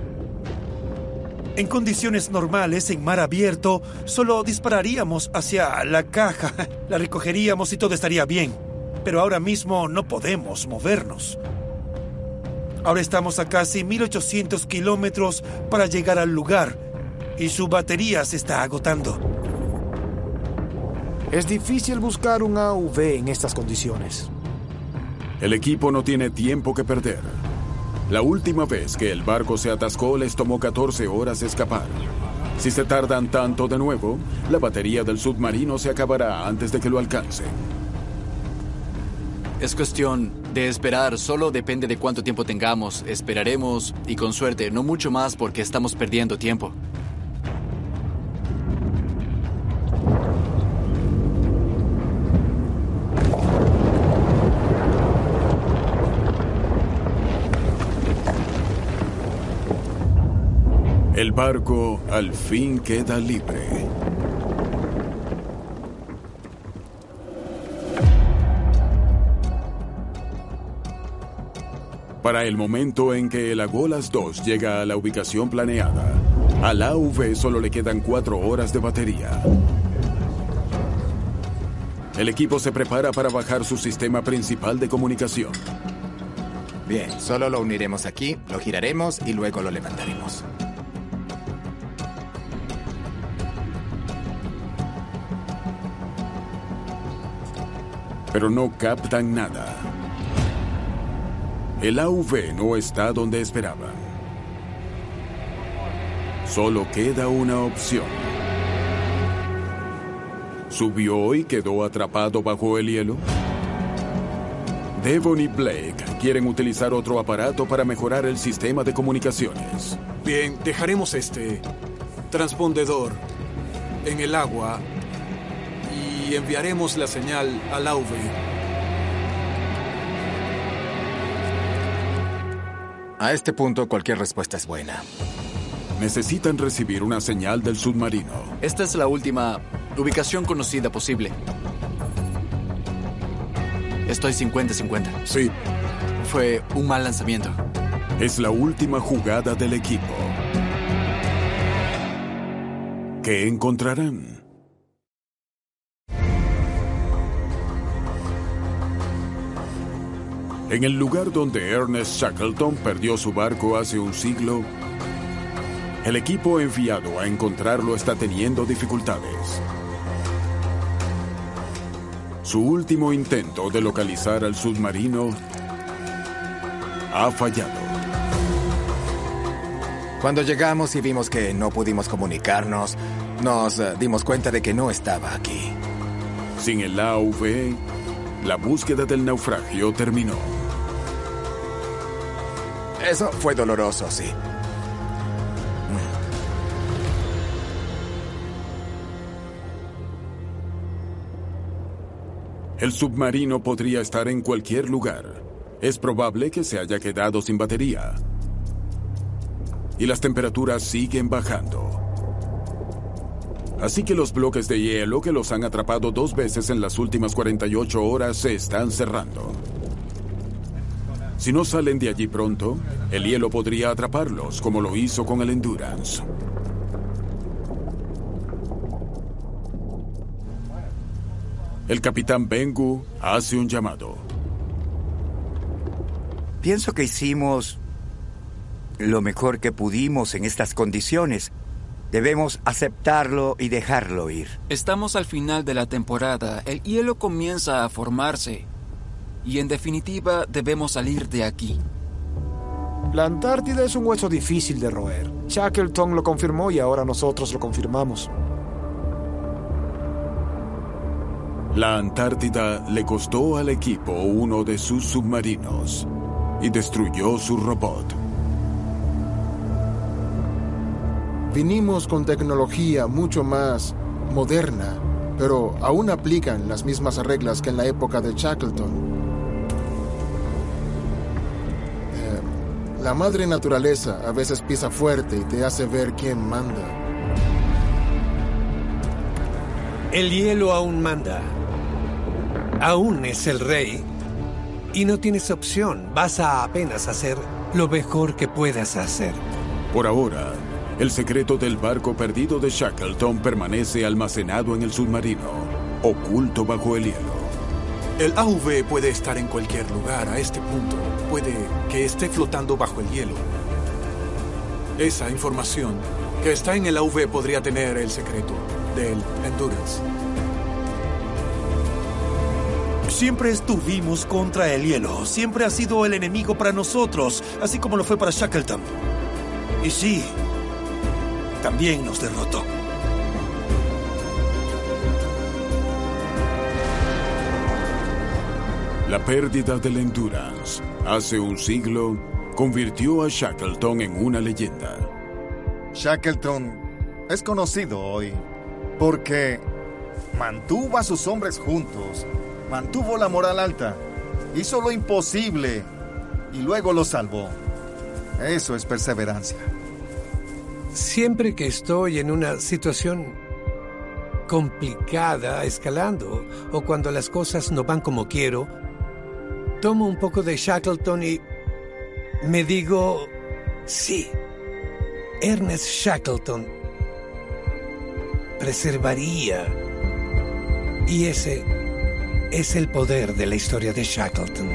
Speaker 6: En condiciones normales, en mar abierto, solo dispararíamos hacia la caja, la recogeríamos y todo estaría bien. Pero ahora mismo no podemos movernos. Ahora estamos a casi mil ochocientos kilómetros para llegar al lugar y su batería se está agotando.
Speaker 15: Es difícil buscar un A V en estas condiciones.
Speaker 1: El equipo no tiene tiempo que perder. La última vez que el barco se atascó les tomó catorce horas escapar. Si se tardan tanto de nuevo, la batería del submarino se acabará antes de que lo alcancen.
Speaker 16: Es cuestión de esperar, solo depende de cuánto tiempo tengamos. Esperaremos y con suerte, no mucho más porque estamos perdiendo tiempo.
Speaker 1: El barco al fin queda libre. Para el momento en que el Agolas dos llega a la ubicación planeada, al A V solo le quedan cuatro horas de batería. El equipo se prepara para bajar su sistema principal de comunicación.
Speaker 13: Bien, solo lo uniremos aquí, lo giraremos y luego lo levantaremos.
Speaker 1: Pero no captan nada. El A V no está donde esperaban. Solo queda una opción. ¿Subió y quedó atrapado bajo el hielo? Devon y Blake quieren utilizar otro aparato para mejorar el sistema de comunicaciones.
Speaker 3: Bien, dejaremos este transpondedor en el agua y enviaremos la señal al A V.
Speaker 13: A este punto, cualquier respuesta es buena.
Speaker 1: Necesitan recibir una señal del submarino.
Speaker 16: Esta es la última ubicación conocida posible. Estoy cincuenta cincuenta.
Speaker 1: Sí.
Speaker 16: Fue un mal lanzamiento.
Speaker 1: Es la última jugada del equipo. ¿Qué encontrarán? En el lugar donde Ernest Shackleton perdió su barco hace un siglo, el equipo enviado a encontrarlo está teniendo dificultades. Su último intento de localizar al submarino ha fallado.
Speaker 13: Cuando llegamos y vimos que no pudimos comunicarnos, nos uh, dimos cuenta de que no estaba aquí.
Speaker 1: Sin el A V, la búsqueda del naufragio terminó.
Speaker 13: Eso fue doloroso, sí.
Speaker 1: El submarino podría estar en cualquier lugar. Es probable que se haya quedado sin batería. Y las temperaturas siguen bajando. Así que los bloques de hielo que los han atrapado dos veces en las últimas cuarenta y ocho horas se están cerrando. Si no salen de allí pronto, el hielo podría atraparlos, como lo hizo con el Endurance. El capitán Bengu hace un llamado.
Speaker 17: Pienso que hicimos lo mejor que pudimos en estas condiciones. Debemos aceptarlo y dejarlo ir.
Speaker 14: Estamos al final de la temporada. El hielo comienza a formarse. Y en definitiva, debemos salir de aquí.
Speaker 15: La Antártida es un hueso difícil de roer. Shackleton lo confirmó y ahora nosotros lo confirmamos.
Speaker 1: La Antártida le costó al equipo uno de sus submarinos y destruyó su robot.
Speaker 2: Vinimos con tecnología mucho más moderna, pero aún aplican las mismas reglas que en la época de Shackleton. Eh, la madre naturaleza a veces pisa fuerte y te hace ver quién manda.
Speaker 18: El hielo aún manda. Aún es el rey. Y no tienes opción. Vas a apenas hacer lo mejor que puedas hacer.
Speaker 1: Por ahora, el secreto del barco perdido de Shackleton permanece almacenado en el submarino, oculto bajo el hielo.
Speaker 3: El A V puede estar en cualquier lugar a este punto. Puede que esté flotando bajo el hielo. Esa información que está en el A V podría tener el secreto del Endurance.
Speaker 6: Siempre estuvimos contra el hielo. Siempre ha sido el enemigo para nosotros, así como lo fue para Shackleton. Y sí, también nos derrotó.
Speaker 1: La pérdida del Endurance hace un siglo convirtió a Shackleton en una leyenda.
Speaker 7: Shackleton es conocido hoy porque mantuvo a sus hombres juntos, mantuvo la moral alta, hizo lo imposible y luego lo salvó. Eso es perseverancia.
Speaker 18: Siempre que estoy en una situación complicada, escalando, o cuando las cosas no van como quiero, tomo un poco de Shackleton y me digo, sí, Ernest Shackleton preservaría. Y ese es el poder de la historia de Shackleton.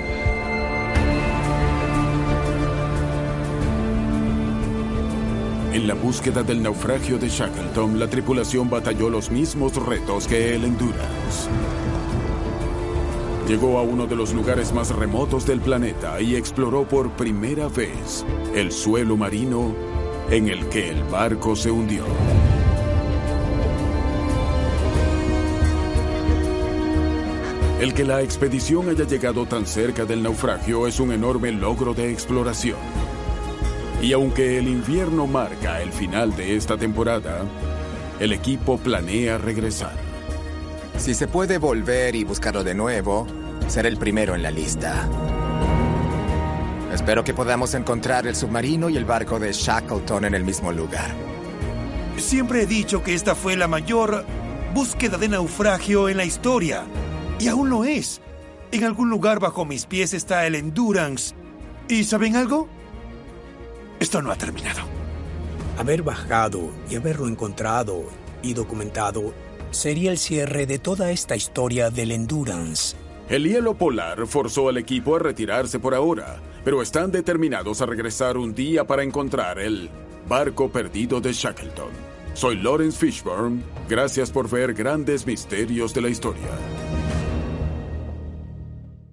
Speaker 1: En la búsqueda del naufragio de Shackleton, la tripulación batalló los mismos retos que el Endurance. Llegó a uno de los lugares más remotos del planeta y exploró por primera vez el suelo marino en el que el barco se hundió. El que la expedición haya llegado tan cerca del naufragio es un enorme logro de exploración. Y aunque el invierno marca el final de esta temporada, el equipo planea regresar.
Speaker 13: Si se puede volver y buscarlo de nuevo, seré el primero en la lista. Espero que podamos encontrar el submarino y el barco de Shackleton en el mismo lugar.
Speaker 6: Siempre he dicho que esta fue la mayor búsqueda de naufragio en la historia. Y aún lo es. En algún lugar bajo mis pies está el Endurance. ¿Y saben algo? Esto no ha terminado.
Speaker 8: Haber bajado y haberlo encontrado y documentado, sería el cierre de toda esta historia del Endurance.
Speaker 1: El hielo polar forzó al equipo a retirarse por ahora, pero están determinados a regresar un día para encontrar el barco perdido de Shackleton. Soy Lawrence Fishburne. Gracias por ver Grandes Misterios de la Historia.